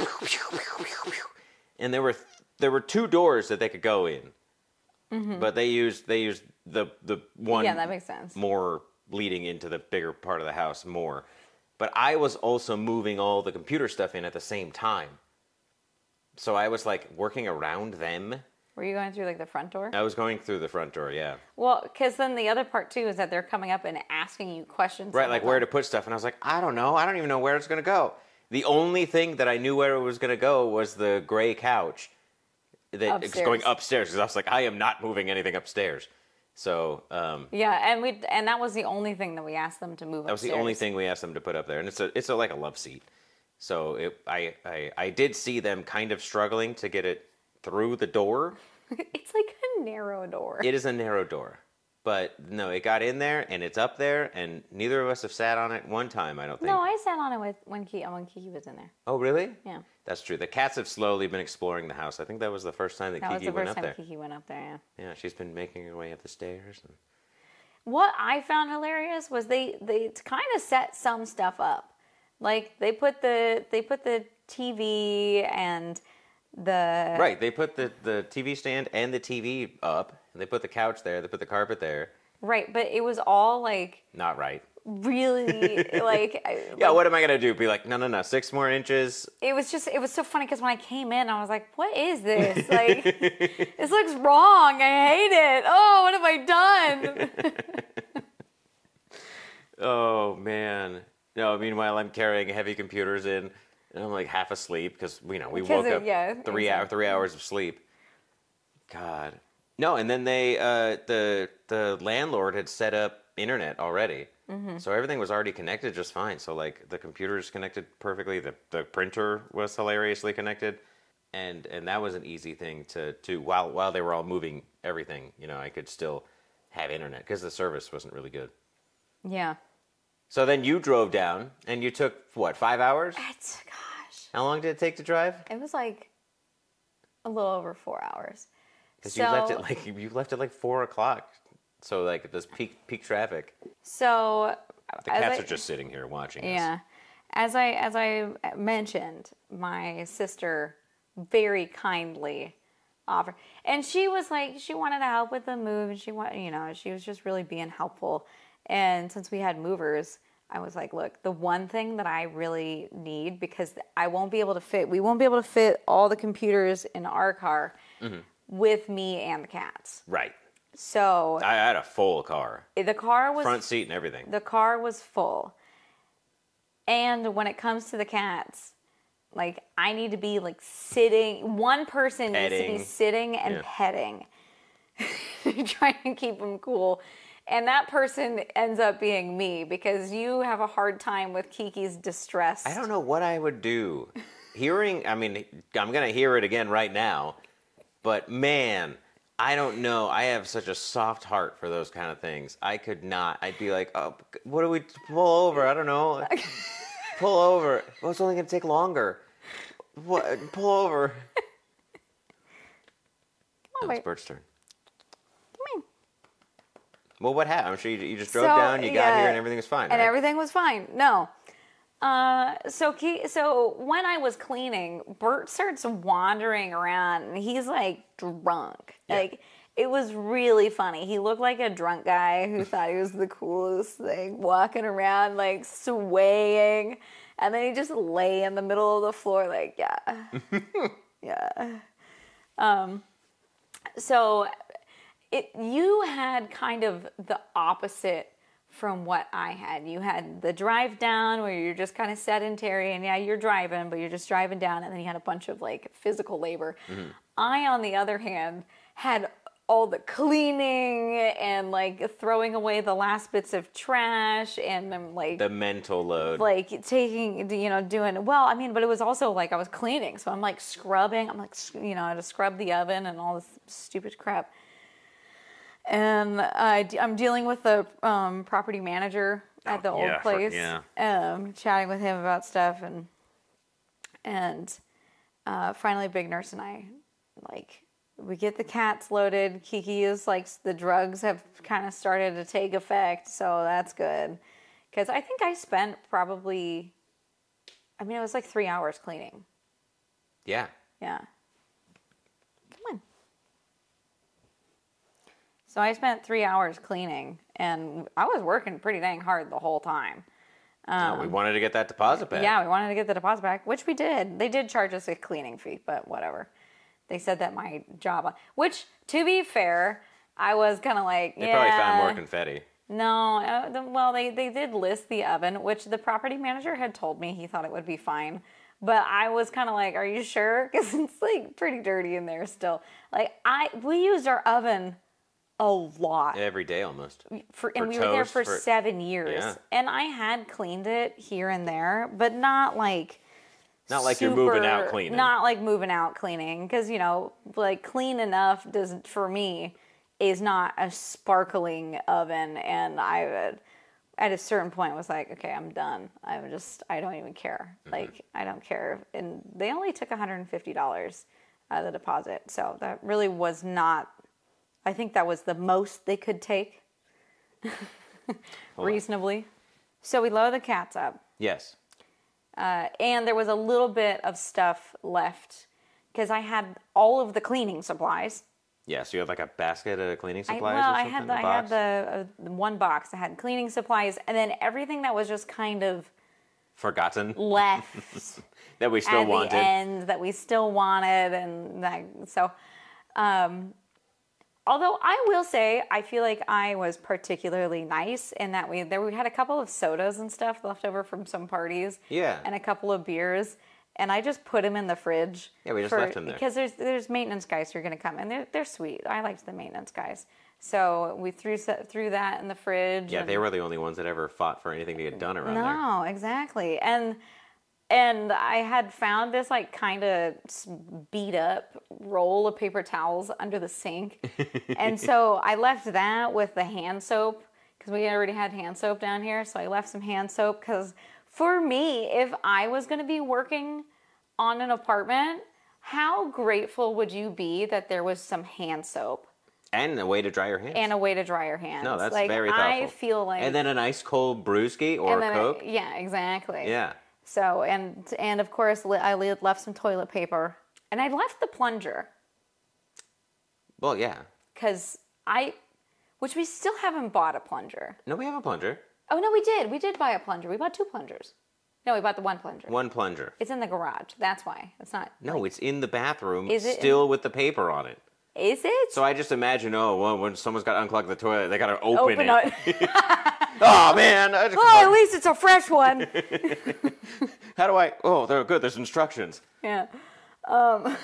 Speaker 2: and there were there were two doors that they could go in, but they used they used the the one
Speaker 1: Yeah, that makes sense.
Speaker 2: more leading into the bigger part of the house more. But I was also moving all the computer stuff in at the same time. So I was like working around them.
Speaker 1: Were you going through like the front door?
Speaker 2: I was going through the front door, yeah.
Speaker 1: Well, because then the other part too is that they're coming up and asking you questions.
Speaker 2: Right,
Speaker 1: the
Speaker 2: like
Speaker 1: whole
Speaker 2: where to
Speaker 1: time.
Speaker 2: put stuff. And I was like, I don't know. I don't even know where it's going to go. The only thing that I knew where it was going to go was the gray couch that is
Speaker 1: Upstairs.
Speaker 2: going upstairs. Because I was like, I am not moving anything upstairs. So um,
Speaker 1: Yeah, and we and that was the only thing that we asked them to move.
Speaker 2: that was the only thing we asked them to put up there. And it's a it's a, like a love seat. So it, I, I I did see them kind of struggling to get it through the door.
Speaker 1: It's like a narrow door.
Speaker 2: It is a narrow door. But no, it got in there and it's up there, and neither of us have sat on it one time, I don't think.
Speaker 1: No, I sat on it with when Kiki when Kiki was in there.
Speaker 2: Oh, really?
Speaker 1: Yeah,
Speaker 2: That's true. The cats have slowly been exploring the house. I think that was the first time that,
Speaker 1: that was
Speaker 2: Kiki
Speaker 1: the
Speaker 2: went
Speaker 1: first
Speaker 2: up
Speaker 1: time
Speaker 2: there.
Speaker 1: Kiki went up there. Yeah.
Speaker 2: Yeah, she's been making her way up the stairs. And...
Speaker 1: What I found hilarious was they they kind of set some stuff up, like they put the they put the T V and the
Speaker 2: Right, they put the, the T V stand and the T V up, and they put the couch there, they put the carpet there.
Speaker 1: right, but it was all like
Speaker 2: Not right.
Speaker 1: really like
Speaker 2: Yeah, what am I going to do? Be like, no, no, no, six more inches?
Speaker 1: it was just it was so funny because when I came in I was like, what is this? Like this looks wrong. I hate it. Oh, what have I done?
Speaker 2: Oh, man. No, meanwhile, I'm carrying heavy computers in, and I'm like half asleep because, you know, we
Speaker 1: Because
Speaker 2: woke
Speaker 1: it-
Speaker 2: up
Speaker 1: yeah,
Speaker 2: three, hour,
Speaker 1: exactly.
Speaker 2: three hours of sleep. God. No, and then they, uh, the the landlord had set up internet already.
Speaker 1: Mm-hmm.
Speaker 2: So everything was already connected just fine. So, like, the computer's connected perfectly. The, the printer was hilariously connected. And and that was an easy thing to do. While, while they were all moving everything, you know, I could still have internet because the service wasn't really good.
Speaker 1: Yeah.
Speaker 2: So then you drove down, and you took, what, five hours?
Speaker 1: It's gosh.
Speaker 2: How long did it take to drive?
Speaker 1: It was like a little over four hours.
Speaker 2: Because you left it like you left it like four o'clock. So like this peak peak traffic.
Speaker 1: So
Speaker 2: The
Speaker 1: as
Speaker 2: cats
Speaker 1: I-
Speaker 2: are just sitting here watching us.
Speaker 1: Yeah. As I as I mentioned, my sister very kindly offered, and she was like, she wanted to help with the move, and she want, you know, she was just really being helpful. And since we had movers, I was like, look, the one thing that I really need, because I won't be able to fit, we won't be able to fit all the computers in our car with me and the cats.
Speaker 2: Right.
Speaker 1: So
Speaker 2: I had a full car,
Speaker 1: the car was
Speaker 2: front seat and everything.
Speaker 1: the car was full. And when it comes to the cats, like I need to be like sitting, one person needs to
Speaker 2: Petting.
Speaker 1: be sitting and
Speaker 2: Yeah.
Speaker 1: petting, trying to keep them cool. And that person ends up being me because you have a hard time with Kiki's distress.
Speaker 2: I don't know what I would do. Hearing, I mean, I'm gonna hear it again right now, but man, I don't know. I have such a soft heart for those kind of things. I could not. I'd be like, oh, what do we pull over? I don't know. Pull over. Well, it's only going to take longer. What? Pull over.
Speaker 1: Come on,
Speaker 2: Now it's
Speaker 1: babe.
Speaker 2: Bert's turn.
Speaker 1: Come
Speaker 2: Well, what happened? I'm sure you, you just drove
Speaker 1: So,
Speaker 2: down, you got
Speaker 1: yeah,
Speaker 2: here, and everything was fine,
Speaker 1: and
Speaker 2: right?
Speaker 1: everything was fine. No. Uh, so he, so when I was cleaning, Bert starts wandering around, and he's like drunk.
Speaker 2: Yeah.
Speaker 1: Like it was really funny. He looked like a drunk guy who thought he was the coolest thing, walking around like swaying, and then he just lay in the middle of the floor, like yeah, yeah. Um, so it you had kind of the opposite from what I had. You had the drive down where you're just kind of sedentary and yeah, you're driving, but you're just driving down, and then you had a bunch of like physical labor. Mm-hmm. I, on the other hand, had all the cleaning and like throwing away the last bits of trash and I'm like
Speaker 2: the mental load.
Speaker 1: Like taking, you know, doing, well, I mean, but it was also like I was cleaning. So I'm like scrubbing. I'm like, you know, I had to scrub the oven and all this stupid crap. And I, I'm dealing with the um, property manager at the
Speaker 2: Oh,
Speaker 1: old
Speaker 2: yeah, for-
Speaker 1: place,
Speaker 2: yeah.
Speaker 1: um, chatting with him about stuff, and and uh, finally, Big Nurse and I, like, we get the cats loaded. Kiki is like, the drugs have kind of started to take effect, so that's good. Because I think I spent probably, I mean, it was like three hours cleaning.
Speaker 2: Yeah.
Speaker 1: Yeah. Come on. So I spent three hours cleaning, and I was working pretty dang hard the whole time.
Speaker 2: Um, no, we wanted to get that deposit back.
Speaker 1: Yeah, we wanted to get the deposit back, which we did. They did charge us a cleaning fee, but whatever. They said that my job, which, to be fair, I was kind of like,
Speaker 2: They
Speaker 1: yeah.
Speaker 2: probably found more confetti.
Speaker 1: No, uh, the, well, they, they did list the oven, which the property manager had told me he thought it would be fine. But I was kind of like, are you sure? Because it's like pretty dirty in there still. Like, I we used our oven a lot.
Speaker 2: Every day almost.
Speaker 1: For, and
Speaker 2: For
Speaker 1: we were there
Speaker 2: toast,
Speaker 1: for,
Speaker 2: for-
Speaker 1: seven years.
Speaker 2: Yeah.
Speaker 1: And I had cleaned it here and there, but not like...
Speaker 2: Not like you're moving
Speaker 1: super-
Speaker 2: out cleaning.
Speaker 1: Not like moving out cleaning. Because, you know, like clean enough doesn't, for me, is not a sparkling oven. And I would, at a certain point, was like, okay, I'm done. I'm just, I don't even care. Mm-hmm. Like, I don't care. And they only took one hundred fifty dollars out of the deposit. So that really was not... I think that was the most they could take, reasonably. So we load the cats up.
Speaker 2: Yes.
Speaker 1: Uh, and there was a little bit of stuff left because I had all of the cleaning supplies.
Speaker 2: Yeah, so you had like a basket of cleaning
Speaker 1: I,
Speaker 2: supplies
Speaker 1: well,
Speaker 2: or
Speaker 1: I
Speaker 2: something?
Speaker 1: had the,
Speaker 2: a
Speaker 1: I
Speaker 2: box?
Speaker 1: had the, uh, the one box. I had cleaning supplies, and then everything that was just kind of
Speaker 2: Forgotten.
Speaker 1: left
Speaker 2: That we still
Speaker 1: at
Speaker 2: wanted.
Speaker 1: the end that we still wanted, and that, so. Um, Although I will say, I feel like I was particularly nice in that we there we had a couple of sodas and stuff left over from some parties.
Speaker 2: Yeah.
Speaker 1: And a couple of beers, and I just put them in the fridge.
Speaker 2: Yeah, we just left them there.
Speaker 1: Because there's there's maintenance guys who are going to come, and they're they're sweet. I liked the maintenance guys, so we threw threw that in the fridge.
Speaker 2: Yeah,
Speaker 1: and,
Speaker 2: they were the only ones that ever fought for anything to get done around there.
Speaker 1: no, exactly, and. And I had found this like kind of beat up roll of paper towels under the sink. And so I left that with the hand soap because we already had hand soap down here. So I left some hand soap because for me, if I was going to be working on an apartment, how grateful would you be that there was some hand soap?
Speaker 2: And a way to dry your hands.
Speaker 1: And a way to dry your hands.
Speaker 2: No, that's
Speaker 1: like,
Speaker 2: very thoughtful.
Speaker 1: I feel like...
Speaker 2: And then an ice cold brewski or
Speaker 1: and
Speaker 2: a
Speaker 1: then
Speaker 2: Coke.
Speaker 1: I- yeah, exactly.
Speaker 2: Yeah.
Speaker 1: So, and and of course, li- I le- left some toilet paper. And I left the plunger.
Speaker 2: Well, yeah.
Speaker 1: Because I, which we still haven't bought a plunger.
Speaker 2: No, we have a plunger.
Speaker 1: Oh, no, we did. We did buy a plunger. We bought two plungers. No, we bought the one plunger.
Speaker 2: One plunger.
Speaker 1: It's in the garage. That's why. It's not.
Speaker 2: No,
Speaker 1: like-
Speaker 2: it's in the bathroom,
Speaker 1: Is it in-
Speaker 2: still with the paper on it.
Speaker 1: Is it?
Speaker 2: So I just imagine, oh, well, when someone's got to unclog the toilet, they got to open,
Speaker 1: Open
Speaker 2: it.
Speaker 1: it.
Speaker 2: Oh, man. I just
Speaker 1: Oh, at least it's a fresh one.
Speaker 2: How do I? Oh, they're good. There's instructions.
Speaker 1: Yeah. Um.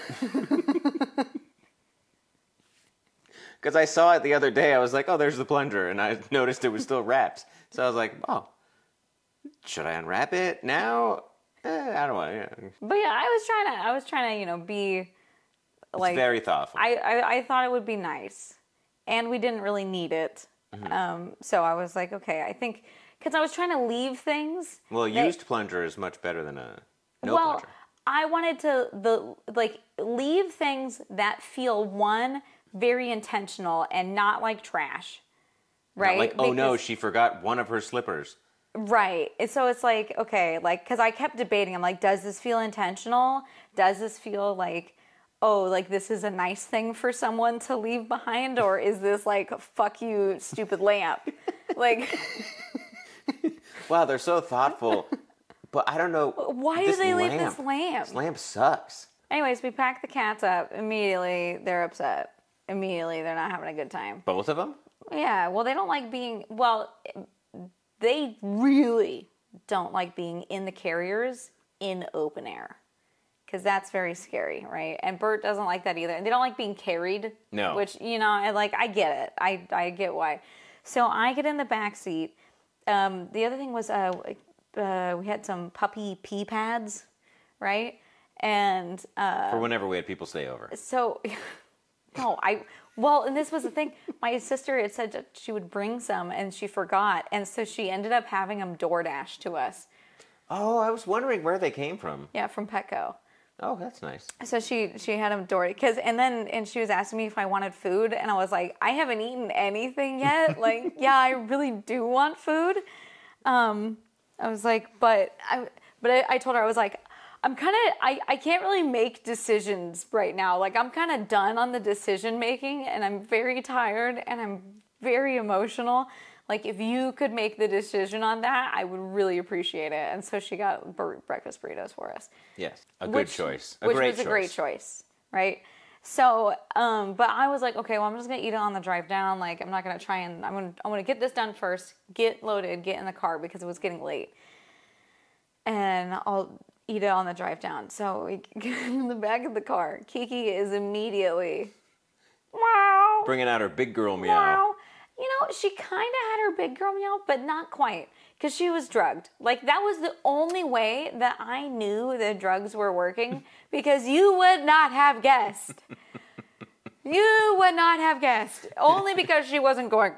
Speaker 2: Because I saw it the other day. I was like, oh, there's the plunger. And I noticed it was still wrapped. So I was like, oh, should I unwrap it now? Eh, I don't want to.
Speaker 1: But yeah, I was trying to. I was trying to, you know, be like.
Speaker 2: It's very thoughtful.
Speaker 1: I, I I thought it would be nice, and we didn't really need it.
Speaker 2: Mm-hmm.
Speaker 1: Um. So I was like, okay, I think because I was trying to leave things.
Speaker 2: Well, a
Speaker 1: that-
Speaker 2: used plunger is much better than a no
Speaker 1: well,
Speaker 2: plunger.
Speaker 1: I wanted to the like leave things that feel one very intentional and not like trash. Right?
Speaker 2: Not like, oh no,
Speaker 1: Because-
Speaker 2: she forgot one of her slippers.
Speaker 1: Right. And so it's like, okay, like, because I kept debating. I'm like, does this feel intentional? Does this feel like, oh, like this is a nice thing for someone to leave behind? Or is this like, fuck you, stupid lamp? Like,
Speaker 2: Wow, they're so thoughtful. But I don't know.
Speaker 1: why do
Speaker 2: this
Speaker 1: they leave
Speaker 2: lamp,
Speaker 1: this lamp?
Speaker 2: This lamp sucks.
Speaker 1: Anyways, we pack the cats up. Immediately, they're upset. Immediately, they're not having a good time.
Speaker 2: Both of them?
Speaker 1: Yeah, well, they don't like being, well, they really don't like being in the carriers in open air. Because that's very scary, right? And Bert doesn't like that either. And they don't like being carried.
Speaker 2: No.
Speaker 1: Which, you know, I like, I get it. I, I get why. So I get in the back seat. Um, the other thing was uh, uh, we had some puppy pee pads, right? And uh,
Speaker 2: For whenever we had people stay over.
Speaker 1: so, no, I, well, and this was the thing. My sister had said that she would bring some and she forgot. And so she ended up having them DoorDash to us.
Speaker 2: Oh, I was wondering where they came from.
Speaker 1: Yeah, from Petco.
Speaker 2: Oh, that's nice.
Speaker 1: So she she had them door because and then and she was asking me if I wanted food and I was like, I haven't eaten anything yet. Like, yeah, I really do want food. Um, I was like, but I but I, I told her I was like, I'm kind of I I can't really make decisions right now. Like I'm kind of done on the decision making and I'm very tired and I'm very emotional. Like, if you could make the decision on that, I would really appreciate it. And so she got bur- breakfast burritos for us.
Speaker 2: Yes, a good
Speaker 1: Which-
Speaker 2: choice. A
Speaker 1: which
Speaker 2: great
Speaker 1: was
Speaker 2: choice.
Speaker 1: a great choice, right? So, um, but I was like, okay, well, I'm just gonna eat it on the drive down. Like, I'm not gonna try and I'm gonna I'm gonna get this done first, get loaded, get in the car because it was getting late, and I'll eat it on the drive down. So we get in the back of the car. Kiki is immediately, wow,
Speaker 2: Bringing out her big girl meow.
Speaker 1: wow. You know, she kind of had her big girl meow, but not quite, because she was drugged. Like, that was the only way that I knew the drugs were working, because you would not have guessed. You would not have guessed. Only because she wasn't going,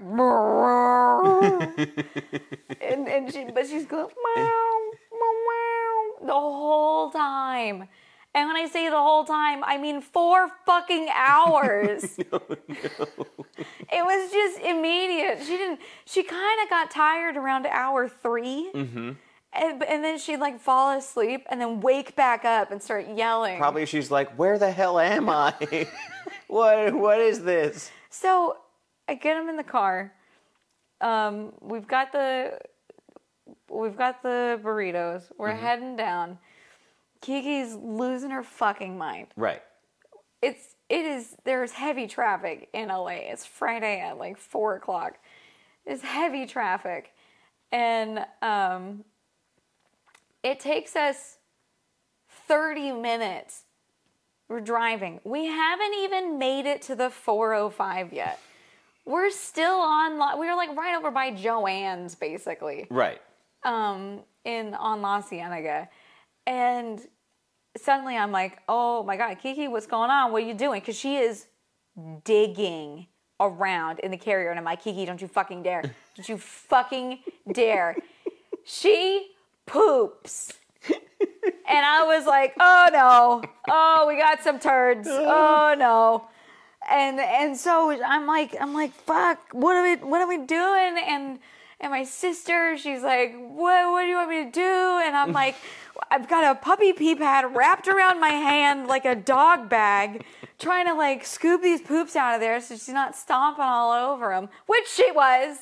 Speaker 1: and, and she, but she's going, meow, meow, meow, the whole time. And when I say the whole time, I mean four fucking hours.
Speaker 2: Oh, no.
Speaker 1: It was just immediate. She didn't. She kind of got tired around hour three, mm-hmm. and, and then she'd like fall asleep and then wake back up and start yelling.
Speaker 2: Probably she's like, where the hell am I? what What is this?
Speaker 1: So I get him in the car. Um, we've got the we've got the burritos. We're mm-hmm. heading down. Kiki's losing her fucking mind.
Speaker 2: Right.
Speaker 1: It's it is there's heavy traffic in L A. It's Friday at like four o'clock. It's heavy traffic, and um, it takes us thirty minutes. We're driving. We haven't even made it to the four oh five yet. We're still on. We were like right over by Joann's, basically.
Speaker 2: Right.
Speaker 1: Um, in on La Cienega, and suddenly I'm like, oh my God, Kiki, what's going on? What are you doing? Because she is digging around in the carrier. And I'm like, Kiki, don't you fucking dare. Don't you fucking dare. She poops. And I was like, oh no. Oh, we got some turds. Oh no. And and so I'm like, I'm like, fuck, what are we what are we doing? And and my sister, she's like, what what do you want me to do? And I'm like, I've got a puppy pee pad wrapped around my hand like a dog bag, trying to like scoop these poops out of there so she's not stomping all over them, which she was.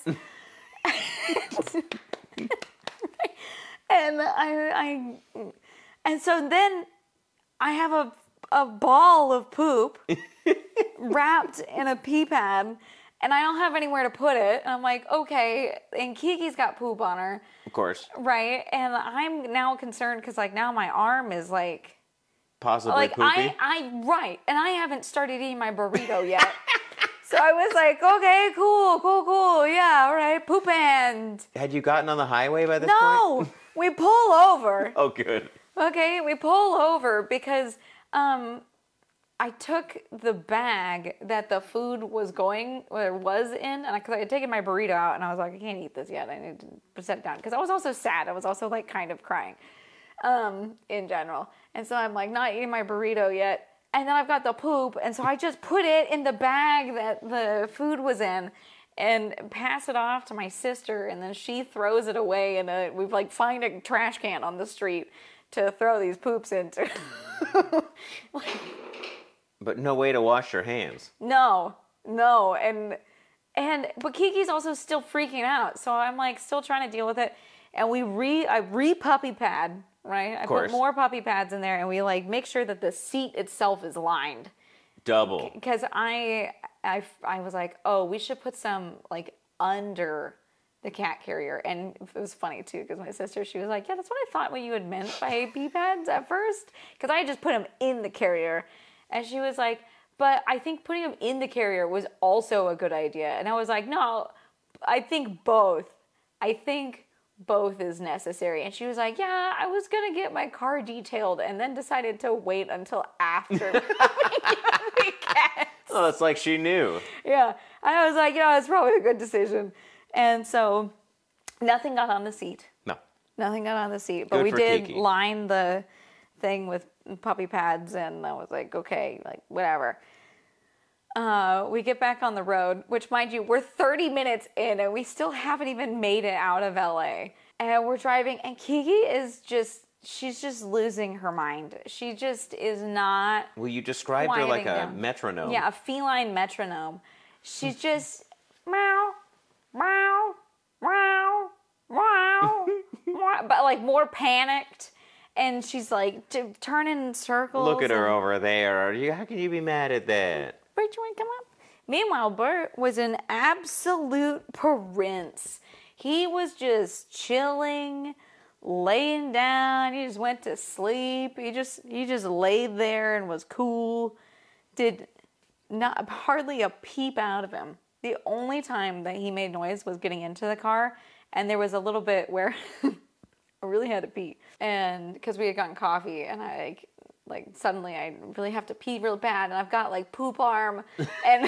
Speaker 1: and I, I, and so then I have a a ball of poop wrapped in a pee pad. And I don't have anywhere to put it. And I'm like, okay. And Kiki's got poop on her.
Speaker 2: Of course.
Speaker 1: Right. And I'm now concerned because, like, now my arm is, like...
Speaker 2: Possibly
Speaker 1: like,
Speaker 2: poopy?
Speaker 1: I, I, right. And I haven't started eating my burrito yet. So I was like, okay, cool, cool, cool. Yeah, all right. Poop and...
Speaker 2: Had you gotten on the highway by this
Speaker 1: no,
Speaker 2: point?
Speaker 1: No. We pull over.
Speaker 2: Oh, good.
Speaker 1: Okay. We pull over because... um. I took the bag that the food was going, or was in, and because I, I had taken my burrito out, and I was like, I can't eat this yet. I need to set it down. Because I was also sad. I was also like kind of crying um, in general. And so I'm like not eating my burrito yet. And then I've got the poop, and so I just put it in the bag that the food was in and pass it off to my sister, and then she throws it away, and we've like find a trash can on the street to throw these poops into. Like,
Speaker 2: but no way to wash your hands.
Speaker 1: no, no, and and but Kiki's also still freaking out, so I'm like still trying to deal with it, and we re I re puppy pad. Right? I put more puppy pads in there, and we like make sure that the seat itself is lined.
Speaker 2: Double.
Speaker 1: Because I, I, I was like, oh, we should put some like under the cat carrier. And it was funny too, because my sister, she was like, yeah, that's what I thought what you had meant by pee pads at first. Because I had just put them in the carrier. And she was like, but I think putting them in the carrier was also a good idea. And I was like, no, I think both. I think both is necessary. And she was like, yeah, I was gonna get my car detailed and then decided to wait until after the cats.
Speaker 2: Oh, it's like she knew.
Speaker 1: Yeah. And I was like, you know, it's probably a good decision. And so nothing got on the seat.
Speaker 2: No.
Speaker 1: Nothing got on the seat. But
Speaker 2: Good
Speaker 1: we
Speaker 2: for
Speaker 1: did
Speaker 2: Kiki.
Speaker 1: line the thing with puppy pads, and I was like, okay, like whatever. Uh, we get back on the road, which, mind you, we're thirty minutes in and we still haven't even made it out of L A. And we're driving, and Kiki is just, she's just losing her mind. She just is not.
Speaker 2: Well, you described her like a
Speaker 1: down.
Speaker 2: metronome.
Speaker 1: Yeah, a feline metronome. She's just meow, meow, meow, meow, meow, but like more panicked. And she's like t- turning in circles.
Speaker 2: Look at her
Speaker 1: and,
Speaker 2: over there. You, how can you be mad at that?
Speaker 1: Bert, you want to come up? Meanwhile, Bert was an absolute prince. He was just chilling, laying down. He just went to sleep. He just he just laid there and was cool. Did not hardly a peep out of him. The only time that he made noise was getting into the car, and there was a little bit where I really had to pee, and because we had gotten coffee, and I like. Like suddenly I really have to pee real bad, and I've got like poop arm, and and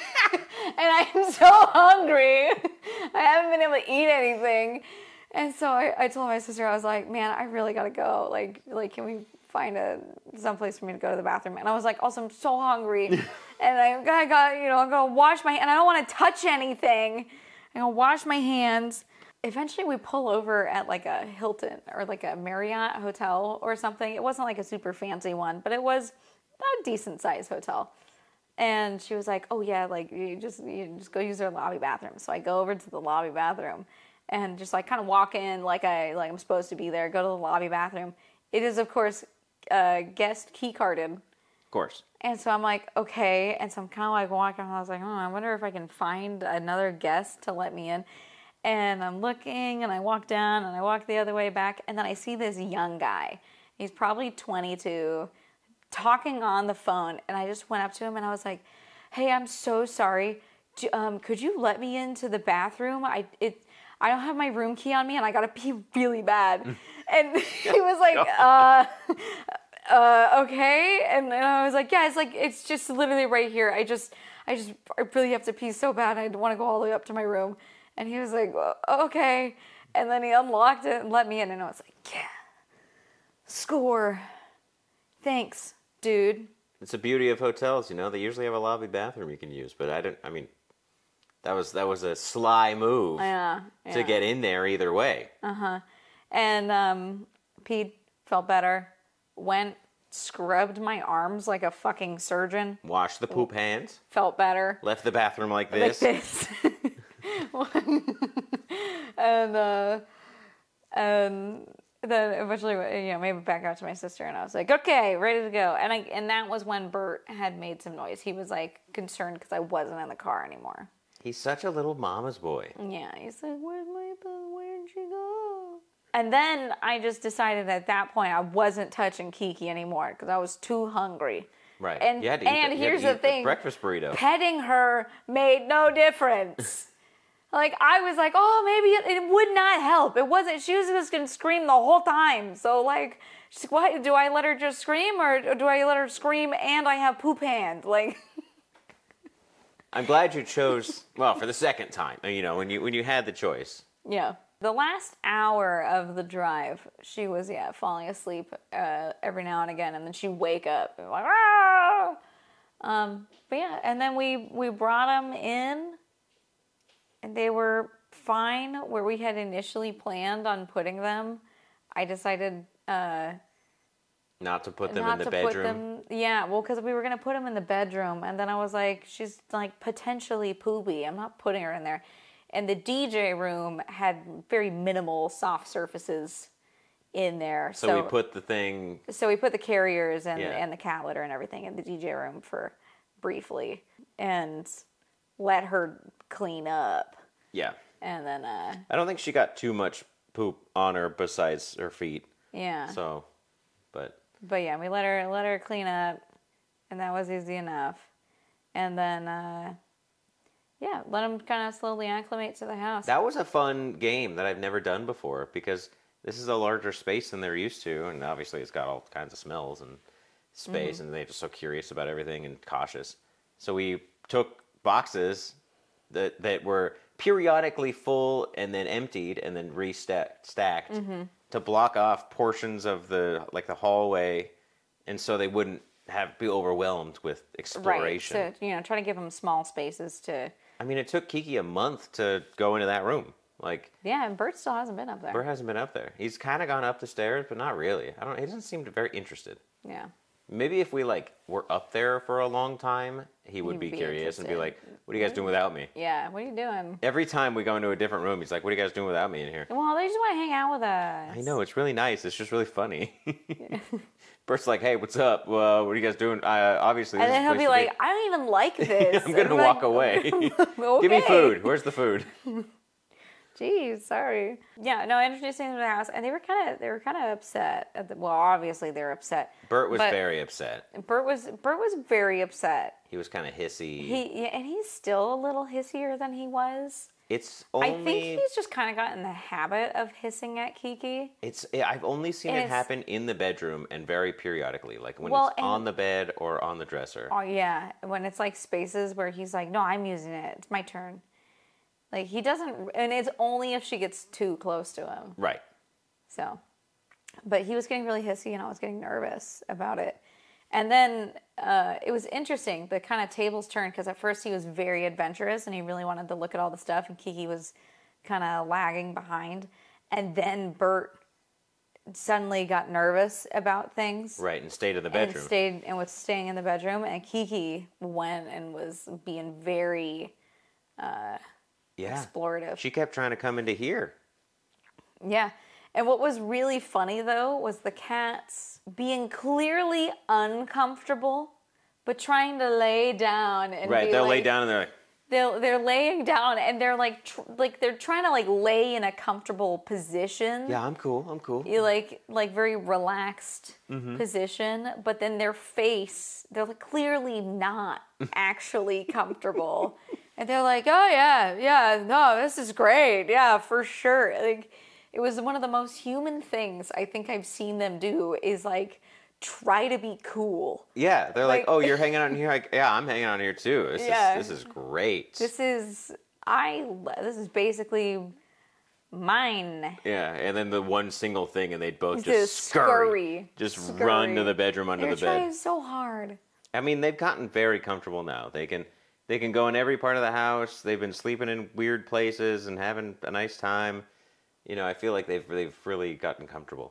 Speaker 1: I'm so hungry. I haven't been able to eat anything, and so I, I told my sister, I was like, man, I really gotta go. Like like can we find a someplace for me to go to the bathroom? And I was like, also I'm so hungry, and I, I got you know I'm gonna wash my and I don't want to touch anything. I'm gonna wash my hands. Eventually we pull over at like a Hilton or like a Marriott hotel or something. It wasn't like a super fancy one, but it was a decent sized hotel. And she was like, oh yeah, like you just you just go use their lobby bathroom. So I go over to the lobby bathroom and just like kind of walk in like I like I'm supposed to be there, go to the lobby bathroom. It is of course uh, guest key carded.
Speaker 2: Of course.
Speaker 1: And so I'm like, okay. And so I'm kind of like walking and I was like, oh, I wonder if I can find another guest to let me in. And I'm looking, and I walk down, and I walk the other way back, and then I see this young guy. He's probably twenty-two, talking on the phone, and I just went up to him, and I was like, hey, I'm so sorry. Do, um, could you let me into the bathroom? I it I don't have my room key on me, and I gotta pee really bad. And he was like, uh, uh, okay. And, and I was like, yeah, it's like, it's just literally right here. I just, I just, I really have to pee so bad. I want to go all the way up to my room. And he was like, well, okay. And then he unlocked it and let me in. And I was like, yeah, score. Thanks, dude.
Speaker 2: It's the beauty of hotels, you know. They usually have a lobby bathroom you can use. But I don't, I mean, that was that was a sly move
Speaker 1: Yeah, yeah.
Speaker 2: to get in there either way.
Speaker 1: Uh-huh. And um, peed, felt better. Went, scrubbed my arms like a fucking surgeon.
Speaker 2: Washed the poop hands.
Speaker 1: Felt better.
Speaker 2: Left the bathroom like this.
Speaker 1: Like this. and uh, and then eventually, you know, made it back out to my sister, and I was like, okay, ready to go. And I and that was when Bert had made some noise. He was like concerned because I wasn't in the car anymore.
Speaker 2: He's such a little mama's boy.
Speaker 1: Yeah, he's like, where's my where'd she go? And then I just decided at that point I wasn't touching Kiki anymore because I was too hungry.
Speaker 2: Right.
Speaker 1: And
Speaker 2: You had to eat
Speaker 1: and
Speaker 2: the- you had
Speaker 1: here's
Speaker 2: to
Speaker 1: the
Speaker 2: eat
Speaker 1: thing:
Speaker 2: breakfast burrito.
Speaker 1: petting her made no difference. Like, I was like, oh, maybe it, it would not help. It wasn't, she was just going to scream the whole time. So, like, she's, what, do I let her just scream, or do I let her scream and I have poop hand? Like,
Speaker 2: I'm glad you chose, well, for the second time, you know, when you when you had the choice.
Speaker 1: yeah. The last hour of the drive, she was, yeah, falling asleep uh, every now and again, and then she'd wake up, and like, ah! Um, but yeah, and then we, we brought them in, and they were fine where we had initially planned on putting them. I decided uh,
Speaker 2: Not to put them
Speaker 1: not
Speaker 2: in the
Speaker 1: to
Speaker 2: bedroom.
Speaker 1: put them. Yeah, well, because we were gonna put them in the bedroom, and then I was like, she's like potentially poopy. I'm not putting her in there. And the D J room had very minimal soft surfaces in there,
Speaker 2: So,
Speaker 1: so
Speaker 2: we put the thing.
Speaker 1: so we put the carriers and
Speaker 2: Yeah.
Speaker 1: and the cat litter and everything in the D J room for briefly, and let her clean up.
Speaker 2: Yeah.
Speaker 1: And then, uh,
Speaker 2: I don't think she got too much poop on her besides her feet.
Speaker 1: yeah.
Speaker 2: So, but
Speaker 1: But yeah, we let her let her clean up, and that was easy enough. And then, uh, yeah, let them kind of slowly acclimate to the house.
Speaker 2: that was a fun game that I've never done before because this is a larger space than they're used to, and obviously it's got all kinds of smells and space, and they're just so curious about everything and cautious. So we took boxes that that were periodically full and then emptied and then restacked stacked to block off portions of the like the hallway, and so they wouldn't have be overwhelmed with
Speaker 1: Right.
Speaker 2: exploration.
Speaker 1: So, you know, try to give them small spaces to.
Speaker 2: I mean, it took Kiki a month to go into that room. Like,
Speaker 1: Yeah, and Bert still hasn't been up there.
Speaker 2: Bert hasn't been up there. He's kind of gone up the stairs, but not really. I don't. He doesn't seem to very interested.
Speaker 1: Yeah.
Speaker 2: Maybe if we like were up there for a long time, he would
Speaker 1: He'd
Speaker 2: be,
Speaker 1: be
Speaker 2: curious and be like,
Speaker 1: interested.
Speaker 2: "What are you guys doing without me?"
Speaker 1: Yeah. What are you doing?
Speaker 2: Every time we go into a different room, he's like, "What are you guys doing without me in here?"
Speaker 1: Well, they just want to hang out with us.
Speaker 2: I know, it's really nice. It's just really funny. Bert's like, "Hey, what's up? Uh, what are you guys doing?" Uh, obviously,
Speaker 1: And
Speaker 2: this
Speaker 1: then
Speaker 2: is a
Speaker 1: he'll
Speaker 2: place
Speaker 1: be
Speaker 2: to
Speaker 1: like, I don't even like this.
Speaker 2: I'm gonna
Speaker 1: And
Speaker 2: walk
Speaker 1: like,
Speaker 2: away.
Speaker 1: okay.
Speaker 2: Give me food. Where's the food?
Speaker 1: Geez, sorry. Yeah, no, I introduced them to the house, and they were kind of they were kind of upset. At the, well, obviously they're upset.
Speaker 2: Bert was
Speaker 1: But
Speaker 2: very upset.
Speaker 1: Bert was Bert was very upset.
Speaker 2: He was kind of hissy.
Speaker 1: He yeah, and he's still a little hissier than he was.
Speaker 2: it's only.
Speaker 1: I think he's just kind of gotten the habit of hissing at Kiki.
Speaker 2: It's. I've only seen
Speaker 1: And
Speaker 2: it
Speaker 1: it's-
Speaker 2: happen in the bedroom and very periodically, like when
Speaker 1: Well,
Speaker 2: it's
Speaker 1: and-
Speaker 2: on the bed or on the dresser.
Speaker 1: Oh yeah, when it's like spaces where he's like, "No, I'm using it. It's my turn." Like he doesn't, and it's only if she gets too close to him.
Speaker 2: Right.
Speaker 1: So, but he was getting really hissy, and I was getting nervous about it. And then uh, it was interesting. The kind of tables turned because at first he was very adventurous and he really wanted to look at all the stuff, and Kiki was kind of lagging behind. And then Bert suddenly got nervous about things.
Speaker 2: Right, and stayed in the
Speaker 1: And
Speaker 2: bedroom.
Speaker 1: stayed and was staying in the bedroom, and Kiki went and was being very
Speaker 2: yeah.
Speaker 1: explorative.
Speaker 2: She kept trying to come into here.
Speaker 1: Yeah. And what was really funny though was the cats being clearly uncomfortable, but trying to lay down and
Speaker 2: Right,
Speaker 1: be
Speaker 2: they'll
Speaker 1: like,
Speaker 2: lay down and they're like,
Speaker 1: They're they're laying down and they're like tr- like they're trying to like lay in a comfortable position.
Speaker 2: yeah, I'm cool, I'm cool.
Speaker 1: You like like very relaxed
Speaker 2: Mm-hmm.
Speaker 1: position, but then their face, they're like clearly not actually comfortable. And they're like, "Oh yeah, yeah, no, this is great. Yeah, for sure." Like it was one of the most human things I think I've seen them do is like try to be cool.
Speaker 2: Yeah, they're like,
Speaker 1: Like-
Speaker 2: oh, you're hanging out in here? Like, yeah, I'm hanging out here too. This
Speaker 1: Yeah.
Speaker 2: is this is great.
Speaker 1: This is I this is basically mine.
Speaker 2: yeah, and then the one single thing, and they'd both just,
Speaker 1: Just
Speaker 2: scurry,
Speaker 1: scurry.
Speaker 2: just
Speaker 1: Scurry.
Speaker 2: run to the bedroom under
Speaker 1: They're
Speaker 2: the bed.
Speaker 1: trying so hard.
Speaker 2: I mean, they've gotten very comfortable now. They can they can go in every part of the house. They've been sleeping in weird places and having a nice time. You know, I feel like they've they've really gotten comfortable.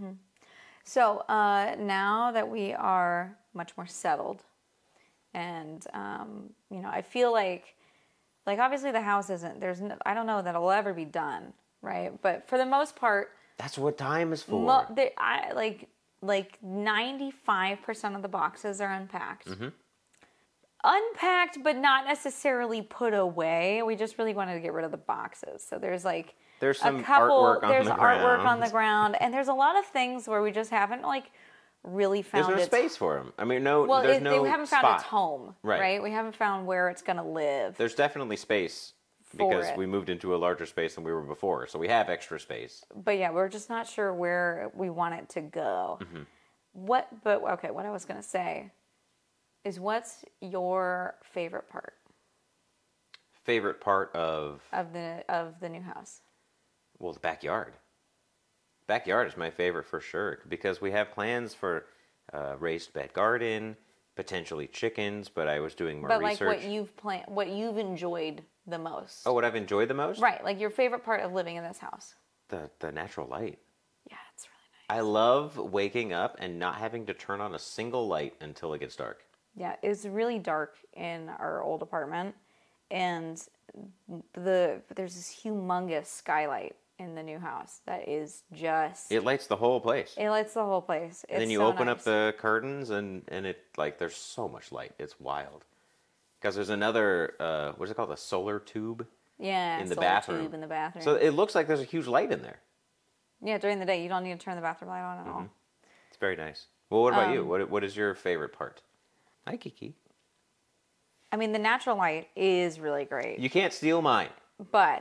Speaker 1: So uh, now that we are much more settled, and um, you know, I feel like, like obviously the house isn't. There's no, I don't know that it'll ever be done, right? But for the most part,
Speaker 2: That's what time is for.
Speaker 1: mo- they, I like like ninety-five percent of the boxes are unpacked.
Speaker 2: Mm-hmm.
Speaker 1: Unpacked, but not necessarily put away. We just really wanted to get rid of the boxes. So there's like
Speaker 2: There's some
Speaker 1: a couple.
Speaker 2: artwork on
Speaker 1: there's
Speaker 2: the
Speaker 1: artwork on
Speaker 2: ground.
Speaker 1: the ground, and there's a lot of things where we just haven't like really
Speaker 2: There's
Speaker 1: found
Speaker 2: no
Speaker 1: its
Speaker 2: space for them. I mean, no.
Speaker 1: well,
Speaker 2: there's
Speaker 1: it,
Speaker 2: no
Speaker 1: we haven't found
Speaker 2: spot.
Speaker 1: its home,
Speaker 2: Right.
Speaker 1: right. We haven't found where it's gonna live
Speaker 2: There's definitely space
Speaker 1: for
Speaker 2: because
Speaker 1: it.
Speaker 2: we moved into a larger space than we were before, so we have extra space.
Speaker 1: But yeah, we're just not sure where we want it to go.
Speaker 2: Mm-hmm.
Speaker 1: What? But okay, what I was gonna say is, what's your favorite part
Speaker 2: Favorite part of
Speaker 1: of the of the new house?
Speaker 2: well, the backyard. Backyard is my favorite for sure because we have plans for uh, raised bed garden, potentially chickens. But I was doing more
Speaker 1: But
Speaker 2: research.
Speaker 1: like what you've planned, what you've enjoyed the most.
Speaker 2: Oh, what I've enjoyed the most?
Speaker 1: Right, like your favorite part of living in this house.
Speaker 2: The the natural light.
Speaker 1: Yeah, it's really nice.
Speaker 2: I love waking up and not having to turn on a single light until it gets dark.
Speaker 1: Yeah, it's really dark in our old apartment, and the there's this humongous skylight in the new house that is just
Speaker 2: It lights the whole place.
Speaker 1: it lights the whole place. It's
Speaker 2: And then you
Speaker 1: so
Speaker 2: open
Speaker 1: nice.
Speaker 2: up the curtains and, and it like there's so much light. It's wild. Because there's another uh, what's it called? A solar tube
Speaker 1: yeah
Speaker 2: in the
Speaker 1: solar
Speaker 2: bathroom.
Speaker 1: tube in the bathroom.
Speaker 2: So it looks like there's a huge light in there.
Speaker 1: yeah, during the day you don't need to turn the bathroom light on at all.
Speaker 2: It's very nice. Well, what about you?
Speaker 1: Um,
Speaker 2: What what is your favorite part? Hi, Kiki.
Speaker 1: I mean, the natural light is really great,
Speaker 2: You can't steal mine.
Speaker 1: but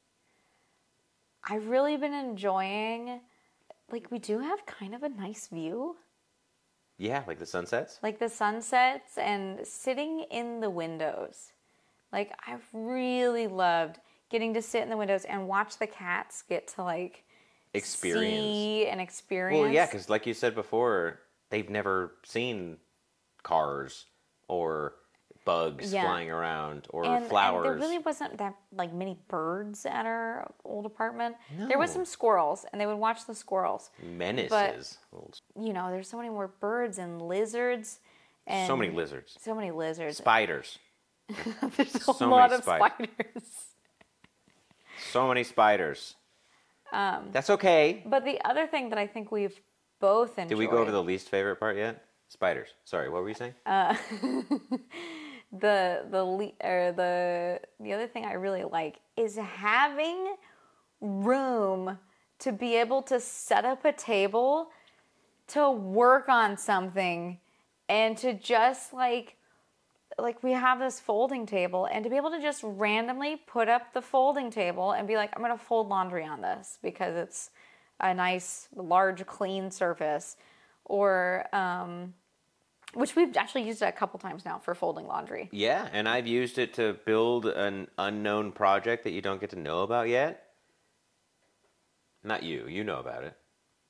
Speaker 1: I've really been enjoying. Like, we do have kind of a nice view.
Speaker 2: Yeah, like the sunsets.
Speaker 1: Like the sunsets and sitting in the windows. Like, I've really loved getting to sit in the windows and watch the cats get to like
Speaker 2: Experience.
Speaker 1: see and experience.
Speaker 2: Well, yeah, because like you said before, they've never seen cars or bugs
Speaker 1: Yeah.
Speaker 2: flying around or
Speaker 1: and,
Speaker 2: flowers.
Speaker 1: and there really wasn't that like many birds at our old apartment. There was
Speaker 2: No.
Speaker 1: some squirrels, and they would watch the squirrels.
Speaker 2: Menaces.
Speaker 1: You know, there's so many more birds and lizards, and
Speaker 2: so many lizards.
Speaker 1: so many lizards.
Speaker 2: Spiders.
Speaker 1: There's a
Speaker 2: so
Speaker 1: lot
Speaker 2: many
Speaker 1: of
Speaker 2: spiders.
Speaker 1: spiders.
Speaker 2: So many spiders.
Speaker 1: Um,
Speaker 2: That's okay.
Speaker 1: But the other thing that I think we've both enjoyed.
Speaker 2: Did we go over the least favorite part yet? Spiders. Sorry, what were you saying?
Speaker 1: Uh, the the le- or the the other thing I really like is having room to be able to set up a table to work on something and to just like like we have this folding table and to be able to just randomly put up the folding table and be like, I'm going to fold laundry on this because it's a nice large clean surface, or um which we've actually used it a couple times now for folding laundry.
Speaker 2: Yeah, and I've used it to build an unknown project that you don't get to know about yet. Not you, you know about it.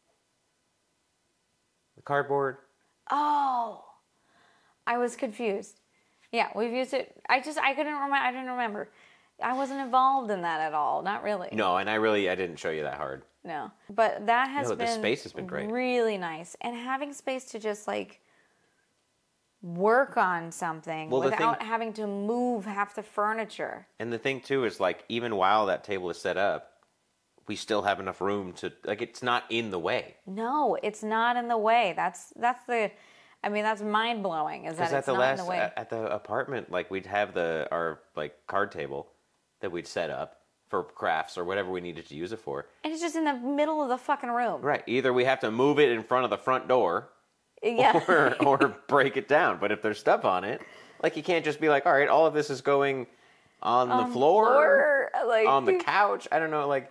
Speaker 2: The cardboard.
Speaker 1: Oh, I was confused. Yeah, we've used it. I just I couldn't remember. I didn't remember. I wasn't involved in that at all. Not really.
Speaker 2: No, and I really, I didn't show you that hard.
Speaker 1: No. But that has
Speaker 2: No, the
Speaker 1: been
Speaker 2: space has been great.
Speaker 1: really nice, and having space to just like work on something
Speaker 2: Well, the
Speaker 1: without
Speaker 2: thing-
Speaker 1: having to move half the furniture.
Speaker 2: And the thing too is like, even while that table is set up, we still have enough room to, like, it's not in the way.
Speaker 1: No, it's not in the way. That's that's the. I mean, that's mind blowing. Is that
Speaker 2: Because at
Speaker 1: it's
Speaker 2: the
Speaker 1: not
Speaker 2: last,
Speaker 1: in the way?
Speaker 2: at, at the apartment, like we'd have the our like card table that we'd set up for crafts or whatever we needed to use it for.
Speaker 1: And it's just in the middle of the fucking room.
Speaker 2: Right. Either we have to move it in front of the front door,
Speaker 1: Yeah.
Speaker 2: or or break it down. But if there's stuff on it, like you can't just be like, all right, all of this is going on the floor,
Speaker 1: Or, like,
Speaker 2: on the couch. I don't know. Like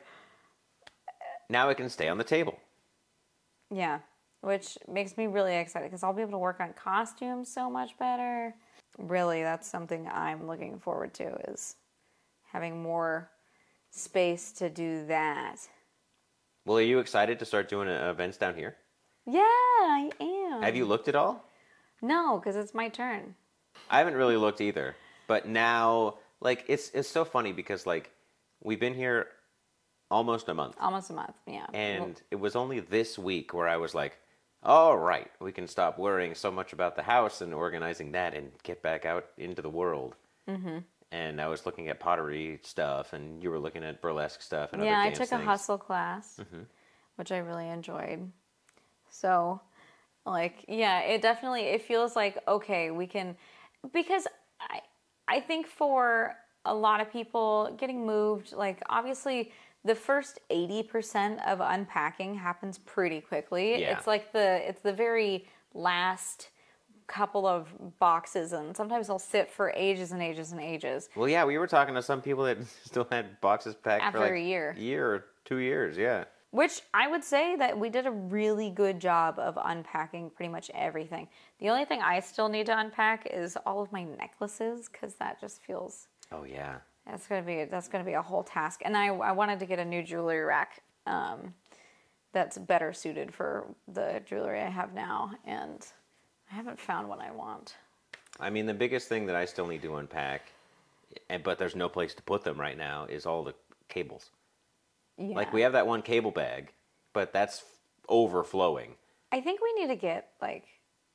Speaker 2: now it can stay on the table.
Speaker 1: Yeah, which makes me really excited because I'll be able to work on costumes so much better. Really, that's something I'm looking forward to, is having more space to do that.
Speaker 2: Well, are you excited to start doing uh, events down here?
Speaker 1: Yeah, I am.
Speaker 2: Have you looked at all?
Speaker 1: No, because it's my turn.
Speaker 2: I haven't really looked either. But now, like, it's it's so funny because, like, we've been here almost a month.
Speaker 1: Almost a month, yeah.
Speaker 2: And it was only this week where I was like, all right, we can stop worrying so much about the house and organizing that and get back out into the world. Mm-hmm. And I was looking at pottery stuff, and you were looking at burlesque stuff and
Speaker 1: yeah,
Speaker 2: other
Speaker 1: I
Speaker 2: dance
Speaker 1: took a
Speaker 2: things.
Speaker 1: hustle class, which I really enjoyed. So, like, yeah, it definitely, it feels like, okay, we can, because I, I think for a lot of people getting moved, like, obviously the first eighty percent of unpacking happens pretty quickly.
Speaker 2: Yeah.
Speaker 1: It's like the, it's the very last couple of boxes, and sometimes they'll sit for ages and ages and ages.
Speaker 2: Well, yeah, we were talking to some people that still had boxes packed
Speaker 1: After
Speaker 2: for like
Speaker 1: a year.
Speaker 2: year or two years. Yeah.
Speaker 1: Which I would say that we did a really good job of unpacking pretty much everything. The only thing I still need to unpack is all of my necklaces, because that just feels
Speaker 2: Oh yeah.
Speaker 1: that's gonna be that's gonna be a whole task. And I I wanted to get a new jewelry rack um, that's better suited for the jewelry I have now, and I haven't found one I want.
Speaker 2: I mean, the biggest thing that I still need to unpack, and but there's no place to put them right now, is all the cables.
Speaker 1: Yeah.
Speaker 2: Like we have that one cable bag, but that's overflowing.
Speaker 1: I think we need to get like.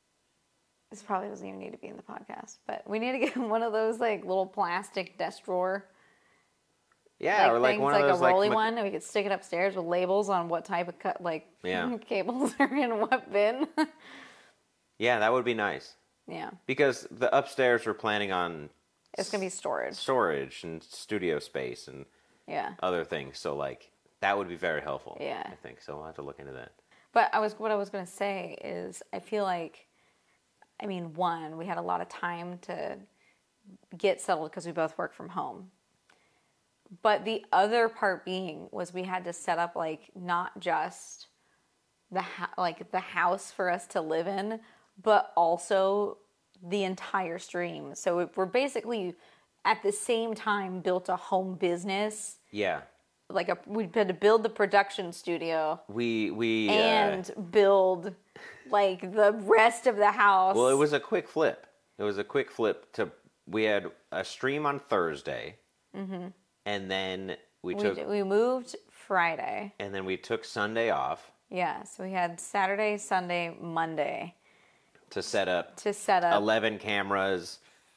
Speaker 1: This probably doesn't even need to be in the podcast, but we need to get one of those like little plastic desk drawer.
Speaker 2: Yeah,
Speaker 1: like
Speaker 2: or like
Speaker 1: things,
Speaker 2: one
Speaker 1: like
Speaker 2: of those
Speaker 1: a rolly
Speaker 2: like,
Speaker 1: one, and we could stick it upstairs with labels on what type of cut, like
Speaker 2: Yeah.
Speaker 1: cables are in what bin.
Speaker 2: Yeah, that would be nice.
Speaker 1: Yeah,
Speaker 2: Because the upstairs we're planning on
Speaker 1: it's gonna be storage.
Speaker 2: storage and studio space and
Speaker 1: Yeah,
Speaker 2: other things. So like that would be very helpful.
Speaker 1: Yeah.
Speaker 2: I think so. We'll have to look into that.
Speaker 1: but I was what I was gonna say is I feel like, I mean, one, we had a lot of time to get settled because we both work from home. But the other part being was we had to set up like not just the ha- like the house for us to live in, but also the entire stream. So we're basically at the same time built a home business.
Speaker 2: Yeah.
Speaker 1: Like a we had to build the production studio
Speaker 2: We we uh,
Speaker 1: and build like the rest of the house.
Speaker 2: well, it was a quick flip. It was a quick flip to we had a stream on Thursday. Mm-hmm. And then we
Speaker 1: we,
Speaker 2: took
Speaker 1: d- we moved Friday.
Speaker 2: and then we took Sunday off
Speaker 1: Yeah, so we had Saturday, Sunday, Monday
Speaker 2: to set up
Speaker 1: to set up
Speaker 2: eleven cameras,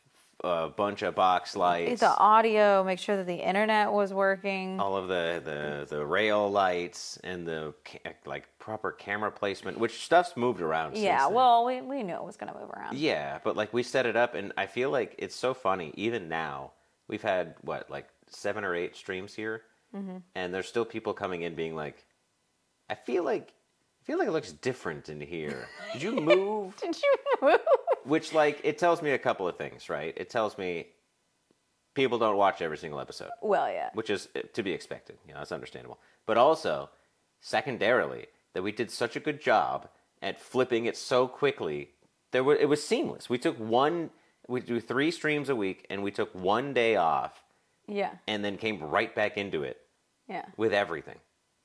Speaker 2: a bunch of box lights,
Speaker 1: the audio, make sure that the internet was working.
Speaker 2: all of the, the, the rail lights, and the ca- like proper camera placement, which stuff's moved around.
Speaker 1: yeah,
Speaker 2: since then.
Speaker 1: well, we, we knew it was going to move around.
Speaker 2: Yeah, but like we set it up, and I feel like it's so funny. Even now, we've had what like seven or eight streams here, mm-hmm. and there's still people coming in being like, "I feel like, I feel like it looks different in here. Did you move?"
Speaker 1: Did you move?
Speaker 2: Which like it tells me a couple of things, right? It tells me people don't watch every single episode,
Speaker 1: Well, yeah.
Speaker 2: which is uh, to be expected. You know, that's understandable. But also, secondarily, that we did such a good job at flipping it so quickly. There were, it was seamless. We took one, we do three streams a week, and we took one day off,
Speaker 1: Yeah,
Speaker 2: and then came right back into it
Speaker 1: yeah.
Speaker 2: with everything.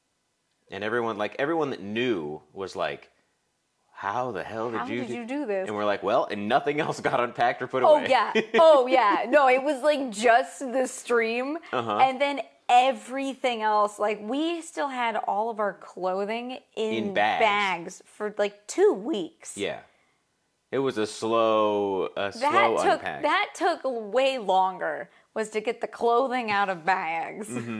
Speaker 2: And everyone, like everyone that knew, was like, "How the hell did
Speaker 1: How
Speaker 2: you
Speaker 1: did
Speaker 2: do-"
Speaker 1: you do this?
Speaker 2: And we're like, "Well," and nothing else got unpacked or put
Speaker 1: Oh,
Speaker 2: away.
Speaker 1: yeah. Oh, yeah. No, it was like just the stream.
Speaker 2: Uh-huh.
Speaker 1: And then everything else. Like, we still had all of our clothing in,
Speaker 2: In bags.
Speaker 1: bags for like two weeks.
Speaker 2: Yeah. It was a slow, a
Speaker 1: That
Speaker 2: slow
Speaker 1: took
Speaker 2: unpack.
Speaker 1: that took way longer, was to get the clothing out of bags.
Speaker 2: Mm-hmm.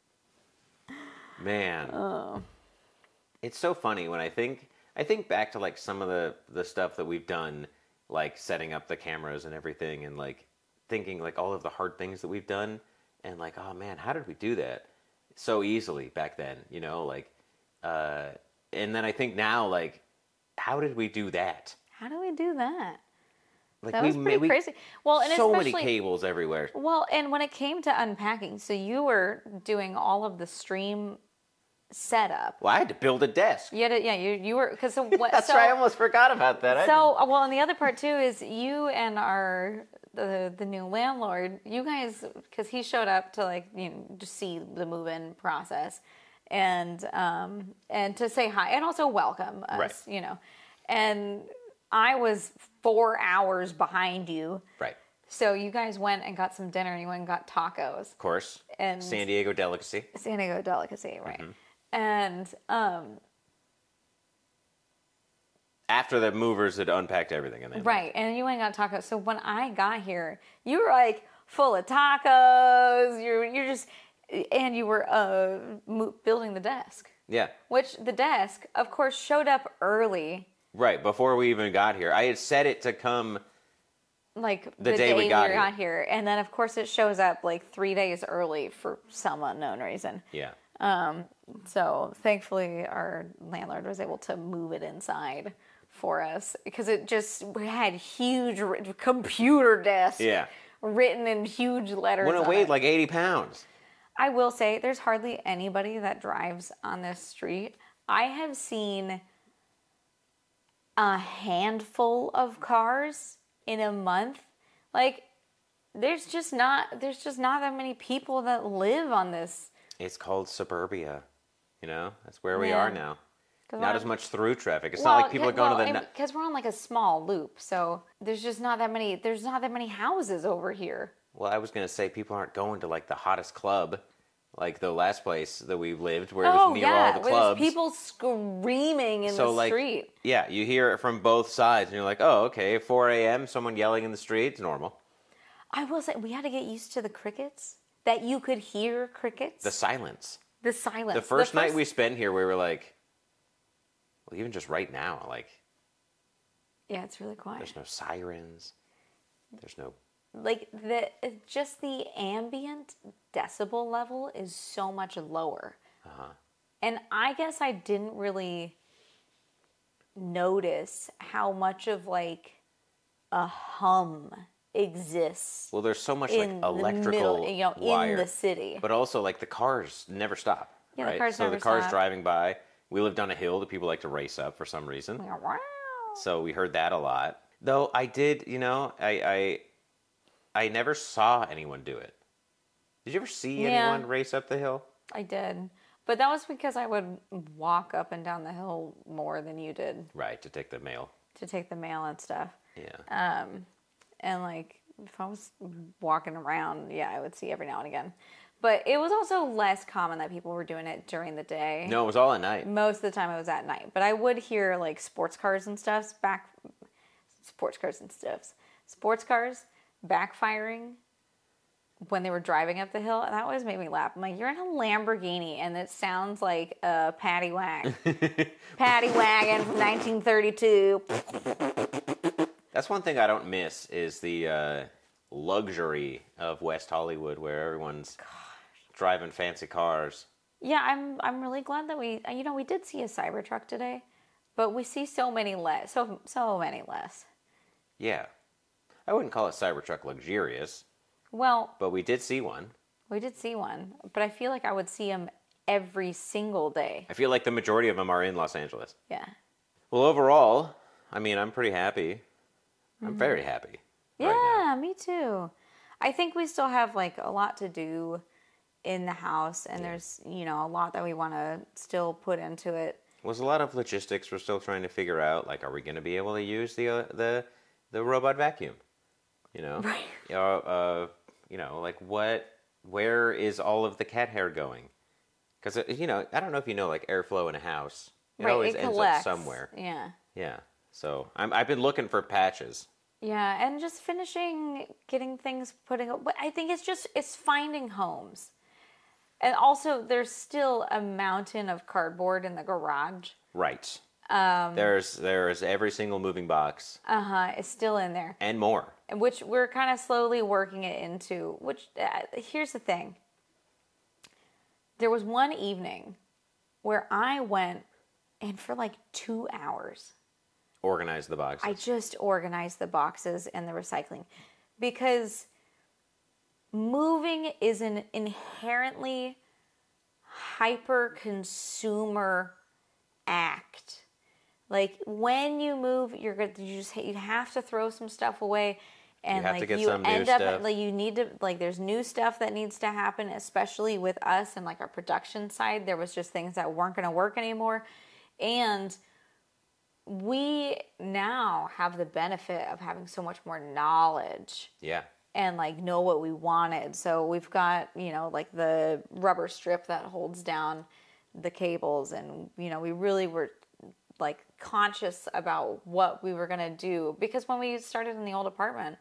Speaker 2: Man.
Speaker 1: Oh.
Speaker 2: It's so funny when I think I think back to like some of the the stuff that we've done, like setting up the cameras and everything, and like thinking like all of the hard things that we've done, and like, oh man, how did we do that so easily back then? You know, like, uh, and then I think now, like, how did we do that?
Speaker 1: How do we do that?
Speaker 2: Like
Speaker 1: That
Speaker 2: we
Speaker 1: was
Speaker 2: ma-
Speaker 1: pretty
Speaker 2: we-
Speaker 1: crazy. Well, and
Speaker 2: so many
Speaker 1: especially
Speaker 2: cables everywhere.
Speaker 1: well, and when it came to unpacking, so you were doing all of the stream setup.
Speaker 2: Well, I had to build a desk.
Speaker 1: You had to, yeah, you you were because so what?
Speaker 2: That's
Speaker 1: so,
Speaker 2: right. I almost forgot about that. I
Speaker 1: So uh, well, and the other part too is you and our the the new landlord. You guys, because he showed up to like you know just see the move-in process, and um and to say hi and also welcome us.
Speaker 2: Right.
Speaker 1: You know, and I was four hours behind you.
Speaker 2: right.
Speaker 1: So you guys went and got some dinner. And you went and got tacos.
Speaker 2: Of course.
Speaker 1: And-
Speaker 2: San Diego delicacy.
Speaker 1: San Diego delicacy, right?
Speaker 2: Mm-hmm.
Speaker 1: And um,
Speaker 2: After the movers had unpacked everything, and then
Speaker 1: right, and you went and got tacos. So when I got here, you were like full of tacos. You're you're just, and you were uh mo- building the desk,
Speaker 2: yeah,
Speaker 1: which the desk, of course, showed up early,
Speaker 2: right before we even got here. I had set it to come.
Speaker 1: like
Speaker 2: The day we got here.
Speaker 1: got here, and then of course it shows up like three days early for some unknown reason.
Speaker 2: Yeah,
Speaker 1: Um, so thankfully our landlord was able to move it inside for us because it just had huge writ- computer desk
Speaker 2: Yeah.
Speaker 1: written in huge letters.
Speaker 2: When it
Speaker 1: on
Speaker 2: weighed
Speaker 1: it.
Speaker 2: like eighty pounds.
Speaker 1: I will say there's hardly anybody that drives on this street. I have seen a handful of cars in a month. Like there's just not there's just not that many people that live on this.
Speaker 2: It's called suburbia. You know, that's where we
Speaker 1: Yeah.
Speaker 2: are now.
Speaker 1: 'Cause
Speaker 2: Not
Speaker 1: I-
Speaker 2: as much through traffic. It's
Speaker 1: Well,
Speaker 2: not like people
Speaker 1: yeah,
Speaker 2: are going
Speaker 1: well,
Speaker 2: to the.
Speaker 1: and
Speaker 2: nu-
Speaker 1: because we're on like a small loop, so there's just not that many. There's not that many houses over here.
Speaker 2: Well, I was going to say people aren't going to like the hottest club, like the last place that we lived where it was
Speaker 1: Oh
Speaker 2: near
Speaker 1: yeah,
Speaker 2: all the
Speaker 1: where
Speaker 2: clubs.
Speaker 1: there's people screaming in
Speaker 2: so
Speaker 1: the
Speaker 2: like,
Speaker 1: street.
Speaker 2: yeah, you hear it from both sides, and you're like, oh, okay, four a.m. someone yelling in the street, it's normal.
Speaker 1: I will say we had to get used to the crickets. That you could hear crickets.
Speaker 2: The silence.
Speaker 1: The silence.
Speaker 2: The first night we spent here, we were like, well, even just right now, like,
Speaker 1: Yeah, it's really quiet.
Speaker 2: there's no sirens. There's no.
Speaker 1: Like the just the ambient decibel level is so much lower.
Speaker 2: Uh-huh.
Speaker 1: And I guess I didn't really notice how much of like a hum exists
Speaker 2: Well, there's so much like
Speaker 1: in the
Speaker 2: electrical
Speaker 1: middle, you know,
Speaker 2: wire,
Speaker 1: in the city.
Speaker 2: but also like the cars never stop.
Speaker 1: Yeah, the
Speaker 2: right?
Speaker 1: cars
Speaker 2: so
Speaker 1: never
Speaker 2: the cars
Speaker 1: stop.
Speaker 2: driving by. We lived on a hill that people like to race up for some reason.
Speaker 1: Wow.
Speaker 2: So we heard that a lot. Though I did, you know, I I, I never saw anyone do it. Did you ever see
Speaker 1: Yeah.
Speaker 2: anyone race up the hill?
Speaker 1: I did. But that was because I would walk up and down the hill more than you did
Speaker 2: Right, to take the mail.
Speaker 1: to take the mail and stuff.
Speaker 2: Yeah.
Speaker 1: Um, and like if I was walking around, yeah, I would see every now and again. But it was also less common that people were doing it during the day.
Speaker 2: No, it was all at night.
Speaker 1: Most of the time it was at night. But I would hear like sports cars and stuffs back sports cars and stuffs. Sports cars backfiring when they were driving up the hill. That always made me laugh. I'm like, you're in a Lamborghini and it sounds like a paddy wag. Paddy wagon from nineteen thirty-two.
Speaker 2: That's one thing I don't miss is the uh, luxury of West Hollywood, where everyone's driving fancy cars.
Speaker 1: Yeah, I'm I'm really glad that we you know we did see a Cybertruck today, but we see so many less, so so many less.
Speaker 2: Yeah, I wouldn't call it Cybertruck luxurious,
Speaker 1: Well,
Speaker 2: but we did see one.
Speaker 1: we did see one, but I feel like I would see them every single day.
Speaker 2: I feel like the majority of them are in Los Angeles.
Speaker 1: Yeah.
Speaker 2: Well, overall, I mean, I'm pretty happy. I'm very happy.
Speaker 1: Yeah,
Speaker 2: right now.
Speaker 1: me too. I think we still have like a lot to do in the house, and there's you know a lot that we want to still put into it.
Speaker 2: There's a lot of logistics we're still trying to figure out. Like, are we going to be able to use the uh, the the robot vacuum? You know,
Speaker 1: Right.
Speaker 2: uh, uh, you know, like what? Where is all of the cat hair going? Because you know, I don't know if you know, like airflow in a house, it
Speaker 1: right,
Speaker 2: always
Speaker 1: it
Speaker 2: ends
Speaker 1: collects
Speaker 2: up somewhere.
Speaker 1: Yeah.
Speaker 2: Yeah. So I'm, I've been looking for patches.
Speaker 1: Yeah, and just finishing getting things putting. But I think it's just it's finding homes, and also there's still a mountain of cardboard in the garage.
Speaker 2: Right.
Speaker 1: Um,
Speaker 2: There's there's every single moving box
Speaker 1: uh huh. It's still in there,
Speaker 2: and more.
Speaker 1: which we're kind of slowly working it into. Which uh, here's the thing. There was one evening where I went, and for like two hours.
Speaker 2: Organize the boxes.
Speaker 1: I just organized the boxes and the recycling because moving is an inherently hyper consumer act. Like when you move, you're going to you just you have to throw some stuff away, and
Speaker 2: You have to
Speaker 1: like
Speaker 2: get
Speaker 1: you
Speaker 2: some new
Speaker 1: end up
Speaker 2: stuff.
Speaker 1: like you need to like there's new stuff that needs to happen, especially with us and like our production side. There was just things that weren't going to work anymore, and we now have the benefit of having so much more knowledge
Speaker 2: yeah.
Speaker 1: and like know what we wanted. So we've got, you know, like the rubber strip that holds down the cables, and you know, we really were like conscious about what we were going to do, because when we started in the old apartment,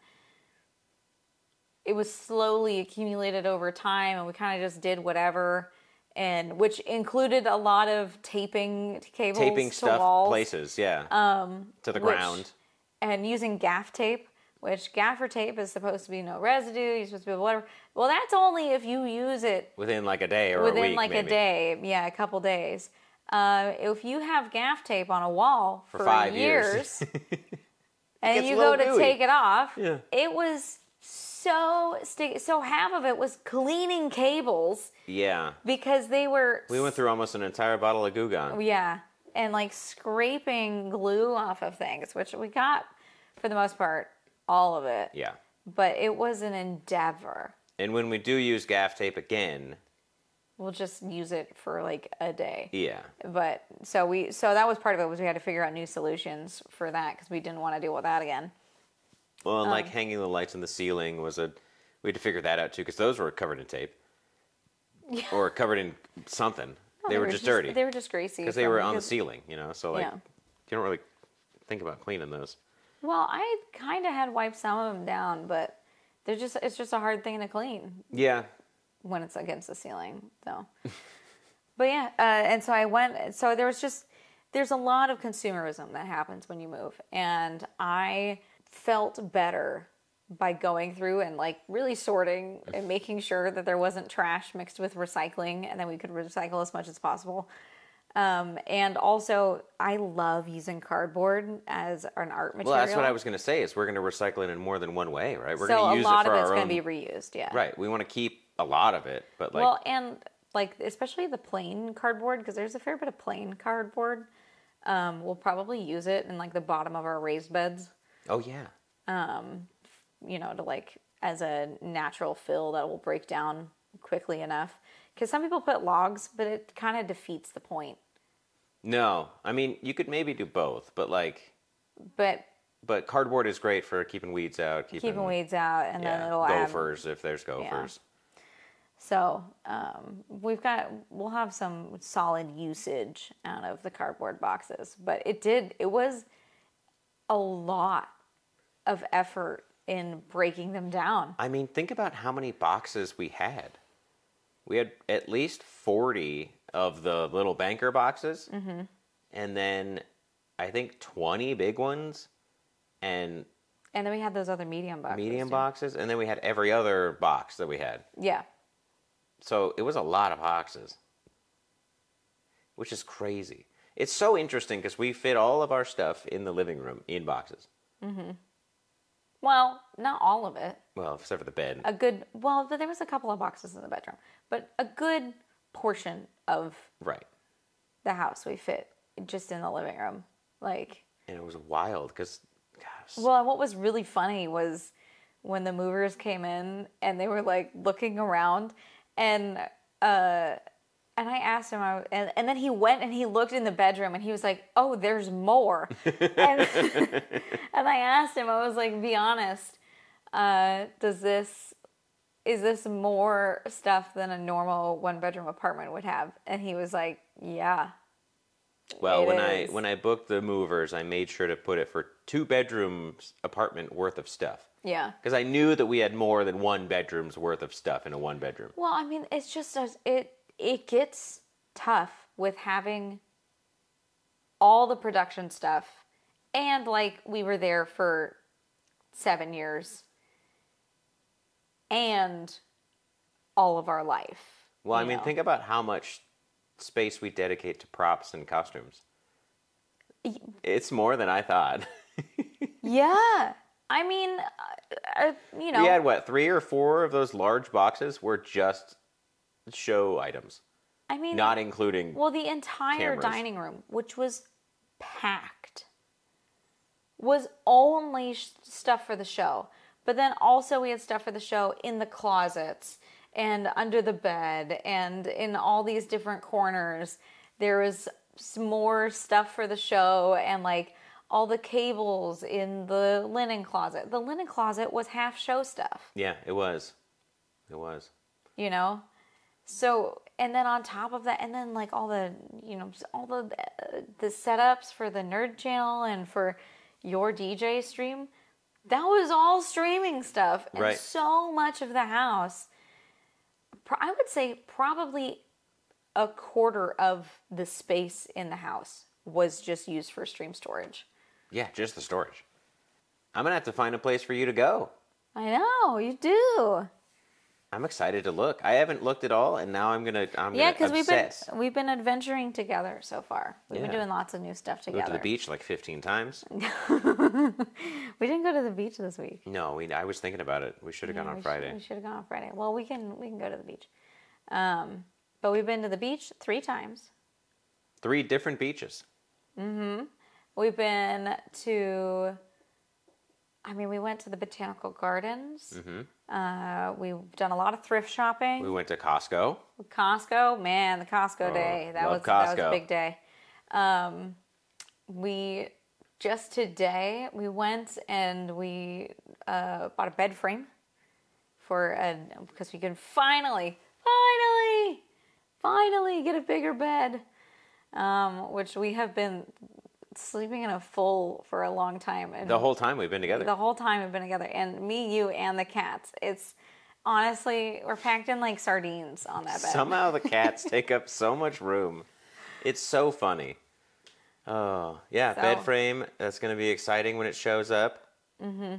Speaker 1: it was slowly accumulated over time, and we kind of just did whatever. And which included a lot of taping cables
Speaker 2: Taping
Speaker 1: to
Speaker 2: stuff
Speaker 1: walls.
Speaker 2: places, yeah. Um, to the
Speaker 1: which-
Speaker 2: ground.
Speaker 1: And using gaff tape, which gaffer tape is supposed to be no residue, you're supposed to be whatever. Well, that's only if you use it
Speaker 2: Within like a day or a
Speaker 1: within
Speaker 2: week,
Speaker 1: like
Speaker 2: maybe.
Speaker 1: a day. Yeah, a couple days. Uh, if you have gaff tape on a wall for,
Speaker 2: For five
Speaker 1: years,
Speaker 2: years.
Speaker 1: and
Speaker 2: gets
Speaker 1: you
Speaker 2: a
Speaker 1: go
Speaker 2: little
Speaker 1: to
Speaker 2: gooey.
Speaker 1: take it off,
Speaker 2: Yeah.
Speaker 1: it was so sticky. So half of it was cleaning cables
Speaker 2: Yeah.
Speaker 1: because they were,
Speaker 2: We went through almost an entire bottle of Goo Gone.
Speaker 1: yeah, and like scraping glue off of things, which we got for the most part, all of it.
Speaker 2: Yeah.
Speaker 1: But it was an endeavor.
Speaker 2: And when we do use gaff tape again,
Speaker 1: We'll just use it for like a day.
Speaker 2: yeah.
Speaker 1: But so we so that was part of it was we had to figure out new solutions for that because we didn't want to deal with that again.
Speaker 2: Well, and
Speaker 1: Um,
Speaker 2: like hanging the lights on the ceiling was a, we had to figure that out too because those were covered in tape.
Speaker 1: Yeah.
Speaker 2: Or covered in something.
Speaker 1: No,
Speaker 2: they, were just dirty.
Speaker 1: They were just greasy.
Speaker 2: Because they
Speaker 1: from-
Speaker 2: were on the
Speaker 1: because-
Speaker 2: ceiling, you know? So, like,
Speaker 1: Yeah.
Speaker 2: you don't really think about cleaning those.
Speaker 1: Well, I kind of had wiped some of them down, but they're just it's just a hard thing to clean
Speaker 2: Yeah.
Speaker 1: when it's against the ceiling. So, but yeah, uh, and so I went. So there was just there's a lot of consumerism that happens when you move, and I felt better by going through and like really sorting and making sure that there wasn't trash mixed with recycling, and that we could recycle as much as possible. Um, and also, I love using cardboard as an art material.
Speaker 2: Well, that's what I was going to say is we're going to recycle it in more than one way, right? We're
Speaker 1: so
Speaker 2: going to
Speaker 1: a
Speaker 2: use
Speaker 1: lot
Speaker 2: it for
Speaker 1: of it's
Speaker 2: our
Speaker 1: going
Speaker 2: own...
Speaker 1: to be reused, yeah.
Speaker 2: Right. We want to keep a lot of it, but like...
Speaker 1: Well, and like especially the plain cardboard, because there's a fair bit of plain cardboard. Um, we'll probably use it in like the bottom of our raised beds,
Speaker 2: oh, yeah.
Speaker 1: you know, to like as a natural fill that will break down quickly enough. Because some people put logs, but it kind of defeats the point.
Speaker 2: No. I mean, you could maybe do both, but like...
Speaker 1: But
Speaker 2: But cardboard is great for keeping weeds out. Keeping,
Speaker 1: keeping weeds out, and
Speaker 2: yeah,
Speaker 1: then it'll add.
Speaker 2: gophers if there's gophers.
Speaker 1: So um, we've got we'll have some solid usage out of the cardboard boxes, but it did it was a lot of effort in breaking them down.
Speaker 2: I mean, think about how many boxes we had. We had at least forty of the little banker boxes, mm-hmm. and then I think twenty big ones, and
Speaker 1: And then we had those other medium boxes.
Speaker 2: medium
Speaker 1: too.
Speaker 2: boxes, and then we had every other box that we had.
Speaker 1: Yeah.
Speaker 2: So it was a lot of boxes, which is crazy. It's so interesting because we fit all of our stuff in the living room in boxes.
Speaker 1: Well, not all of it.
Speaker 2: Well, except for the bed.
Speaker 1: A good well, there was a couple of boxes in the bedroom, but a good portion of
Speaker 2: Right.
Speaker 1: the house we fit just in the living room. Like,
Speaker 2: And it was wild because, gosh.
Speaker 1: well, and what was really funny was when the movers came in and they were like looking around, and uh, and I asked him, I, and and then he went and he looked in the bedroom and he was like, "Oh, there's more," and, and I asked him, I was like, "Be honest, uh, does this is this more stuff than a normal one bedroom apartment would have?" And he was like, "Yeah."
Speaker 2: Well,
Speaker 1: It
Speaker 2: when
Speaker 1: is.
Speaker 2: I when I booked the movers, I made sure to put it for two bedrooms apartment worth of stuff
Speaker 1: Yeah.
Speaker 2: because I knew that we had more than one bedroom's worth of stuff in a one bedroom.
Speaker 1: Well, I mean, it's just a, it it gets tough with having all the production stuff, and like we were there for seven years, and all of our life.
Speaker 2: Well, I
Speaker 1: you
Speaker 2: mean,
Speaker 1: know?
Speaker 2: think about how much space we dedicate to props and costumes. It's more than I thought.
Speaker 1: Yeah, I mean, uh, uh, you know,
Speaker 2: We had what, three or four of those large boxes were just show items,
Speaker 1: I mean,
Speaker 2: not including.
Speaker 1: well, the entire
Speaker 2: cameras.
Speaker 1: dining room, which was packed, was only sh- stuff for the show. But then also we had stuff for the show in the closets and under the bed and in all these different corners. There was some more stuff for the show and like all the cables in the linen closet. The linen closet was half show stuff,
Speaker 2: Yeah, it was. It was.
Speaker 1: you know? So, and then on top of that, and then like all the, you know, all the uh, the setups for the Nerd Channel and for your D J stream, that was all streaming stuff. And
Speaker 2: Right.
Speaker 1: so much of the house, pro- I would say probably a quarter of the space in the house was just used for stream storage.
Speaker 2: Yeah, just the storage. I'm gonna have to find a place for you to go.
Speaker 1: I know, you do.
Speaker 2: I'm excited to look. I haven't looked at all, and now I'm gonna I'm
Speaker 1: Yeah,
Speaker 2: gonna
Speaker 1: because we've been
Speaker 2: obsess.
Speaker 1: we've been adventuring together so far. We've been
Speaker 2: Yeah.
Speaker 1: doing lots of new stuff
Speaker 2: We went
Speaker 1: together.
Speaker 2: to the beach like fifteen times.
Speaker 1: We didn't go to the beach this week.
Speaker 2: No, we. I was thinking about it. We should have
Speaker 1: Yeah,
Speaker 2: gone on
Speaker 1: we
Speaker 2: Friday.
Speaker 1: Should, we should have gone on Friday. Well, we can we can go to the beach. Um, but we've been to the beach three times.
Speaker 2: Three different beaches.
Speaker 1: We've been to. I mean, we went to the botanical gardens. Uh, we've done a lot of thrift shopping.
Speaker 2: We went to Costco.
Speaker 1: Costco, man, the Costco
Speaker 2: Oh,
Speaker 1: day. That
Speaker 2: love
Speaker 1: was that was a
Speaker 2: Costco.
Speaker 1: big day. Um, we just today we went and we uh, bought a bed frame for a because we could finally, finally, finally get a bigger bed, um, which we have been sleeping in a full for a long time. And
Speaker 2: The whole time we've been together.
Speaker 1: the whole time we've been together, and me, you, and the cats. It's honestly, we're packed in like sardines on that bed.
Speaker 2: Somehow the cats take up so much room. It's so funny. Oh, yeah,
Speaker 1: So-
Speaker 2: bed frame. That's going to be exciting when it shows up. Mm-hmm.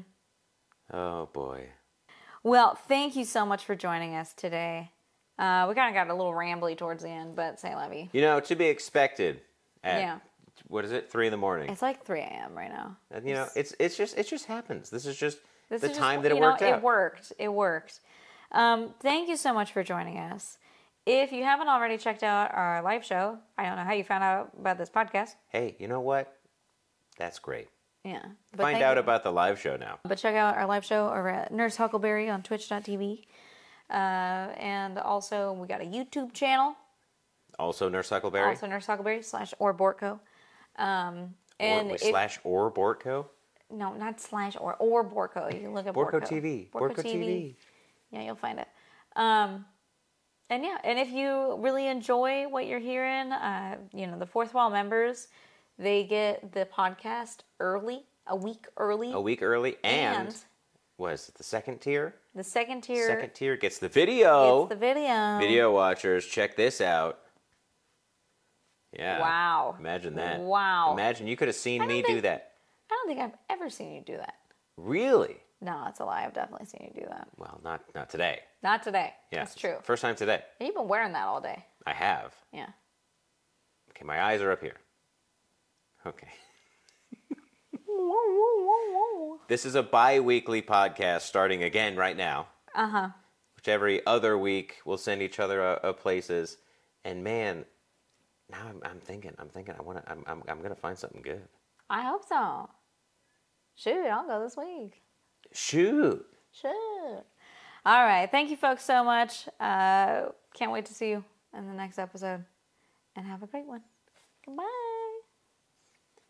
Speaker 2: Oh, boy.
Speaker 1: Well, thank you so much for joining us today. Uh, we kind of got a little rambly towards the end, but say levy.
Speaker 2: You know, to be expected at,
Speaker 1: Yeah.
Speaker 2: what is it, three in the morning.
Speaker 1: It's like three a.m. right now.
Speaker 2: And, you know, it's it's just it just happens. This is just
Speaker 1: This
Speaker 2: the
Speaker 1: is
Speaker 2: time
Speaker 1: just,
Speaker 2: that it
Speaker 1: you know,
Speaker 2: worked out.
Speaker 1: It worked. It worked. Um, thank you so much for joining us. If you haven't already checked out our live show, I don't know how you found out about this podcast.
Speaker 2: Hey, you know what? That's great.
Speaker 1: Yeah. But
Speaker 2: Find
Speaker 1: thank
Speaker 2: out
Speaker 1: you.
Speaker 2: about the live show now.
Speaker 1: But check out our live show over at Nurse Huckleberry on twitch dot t v. Uh, and also, we got a YouTube channel.
Speaker 2: Also, Nurse Huckleberry.
Speaker 1: Also, Nurse Huckleberry slash or Bortco. Um, and
Speaker 2: or, wait,
Speaker 1: if,
Speaker 2: slash or Bortco.
Speaker 1: no, not slash or or Bortco. You can look at Bortco.
Speaker 2: Bortco T V.
Speaker 1: Bortco, T V. Yeah, you'll find it. Um, and yeah, and if you really enjoy what you're hearing, uh, you know, the Fourth Wall members, they get the podcast early, a week early.
Speaker 2: A week early, and,
Speaker 1: And
Speaker 2: was it the second tier?
Speaker 1: the second tier
Speaker 2: Second tier gets the video.
Speaker 1: gets the video.
Speaker 2: Video watchers, check this out. Yeah.
Speaker 1: Wow.
Speaker 2: Imagine that.
Speaker 1: Wow.
Speaker 2: Imagine you could have seen
Speaker 1: I don't
Speaker 2: me do
Speaker 1: think-
Speaker 2: that.
Speaker 1: I don't think I've ever seen you do that.
Speaker 2: Really?
Speaker 1: No, that's a lie. I've definitely seen you do that.
Speaker 2: Well, not not today.
Speaker 1: Not today.
Speaker 2: Yeah.
Speaker 1: That's true.
Speaker 2: First time today.
Speaker 1: And you've been wearing that all day.
Speaker 2: I have.
Speaker 1: Yeah.
Speaker 2: Okay, my eyes are up here. Okay. This is a bi-weekly podcast starting again right now.
Speaker 1: Uh-huh.
Speaker 2: Which every other week we'll send each other uh, uh, places. And man, now I'm, I'm thinking, I'm thinking, I want to, I'm, I'm, I'm gonna find something good.
Speaker 1: I hope so. Shoot, I'll go this week.
Speaker 2: Shoot.
Speaker 1: Shoot. All right. Thank you folks so much. Uh, can't wait to see you in the next episode. And have a great one. Goodbye.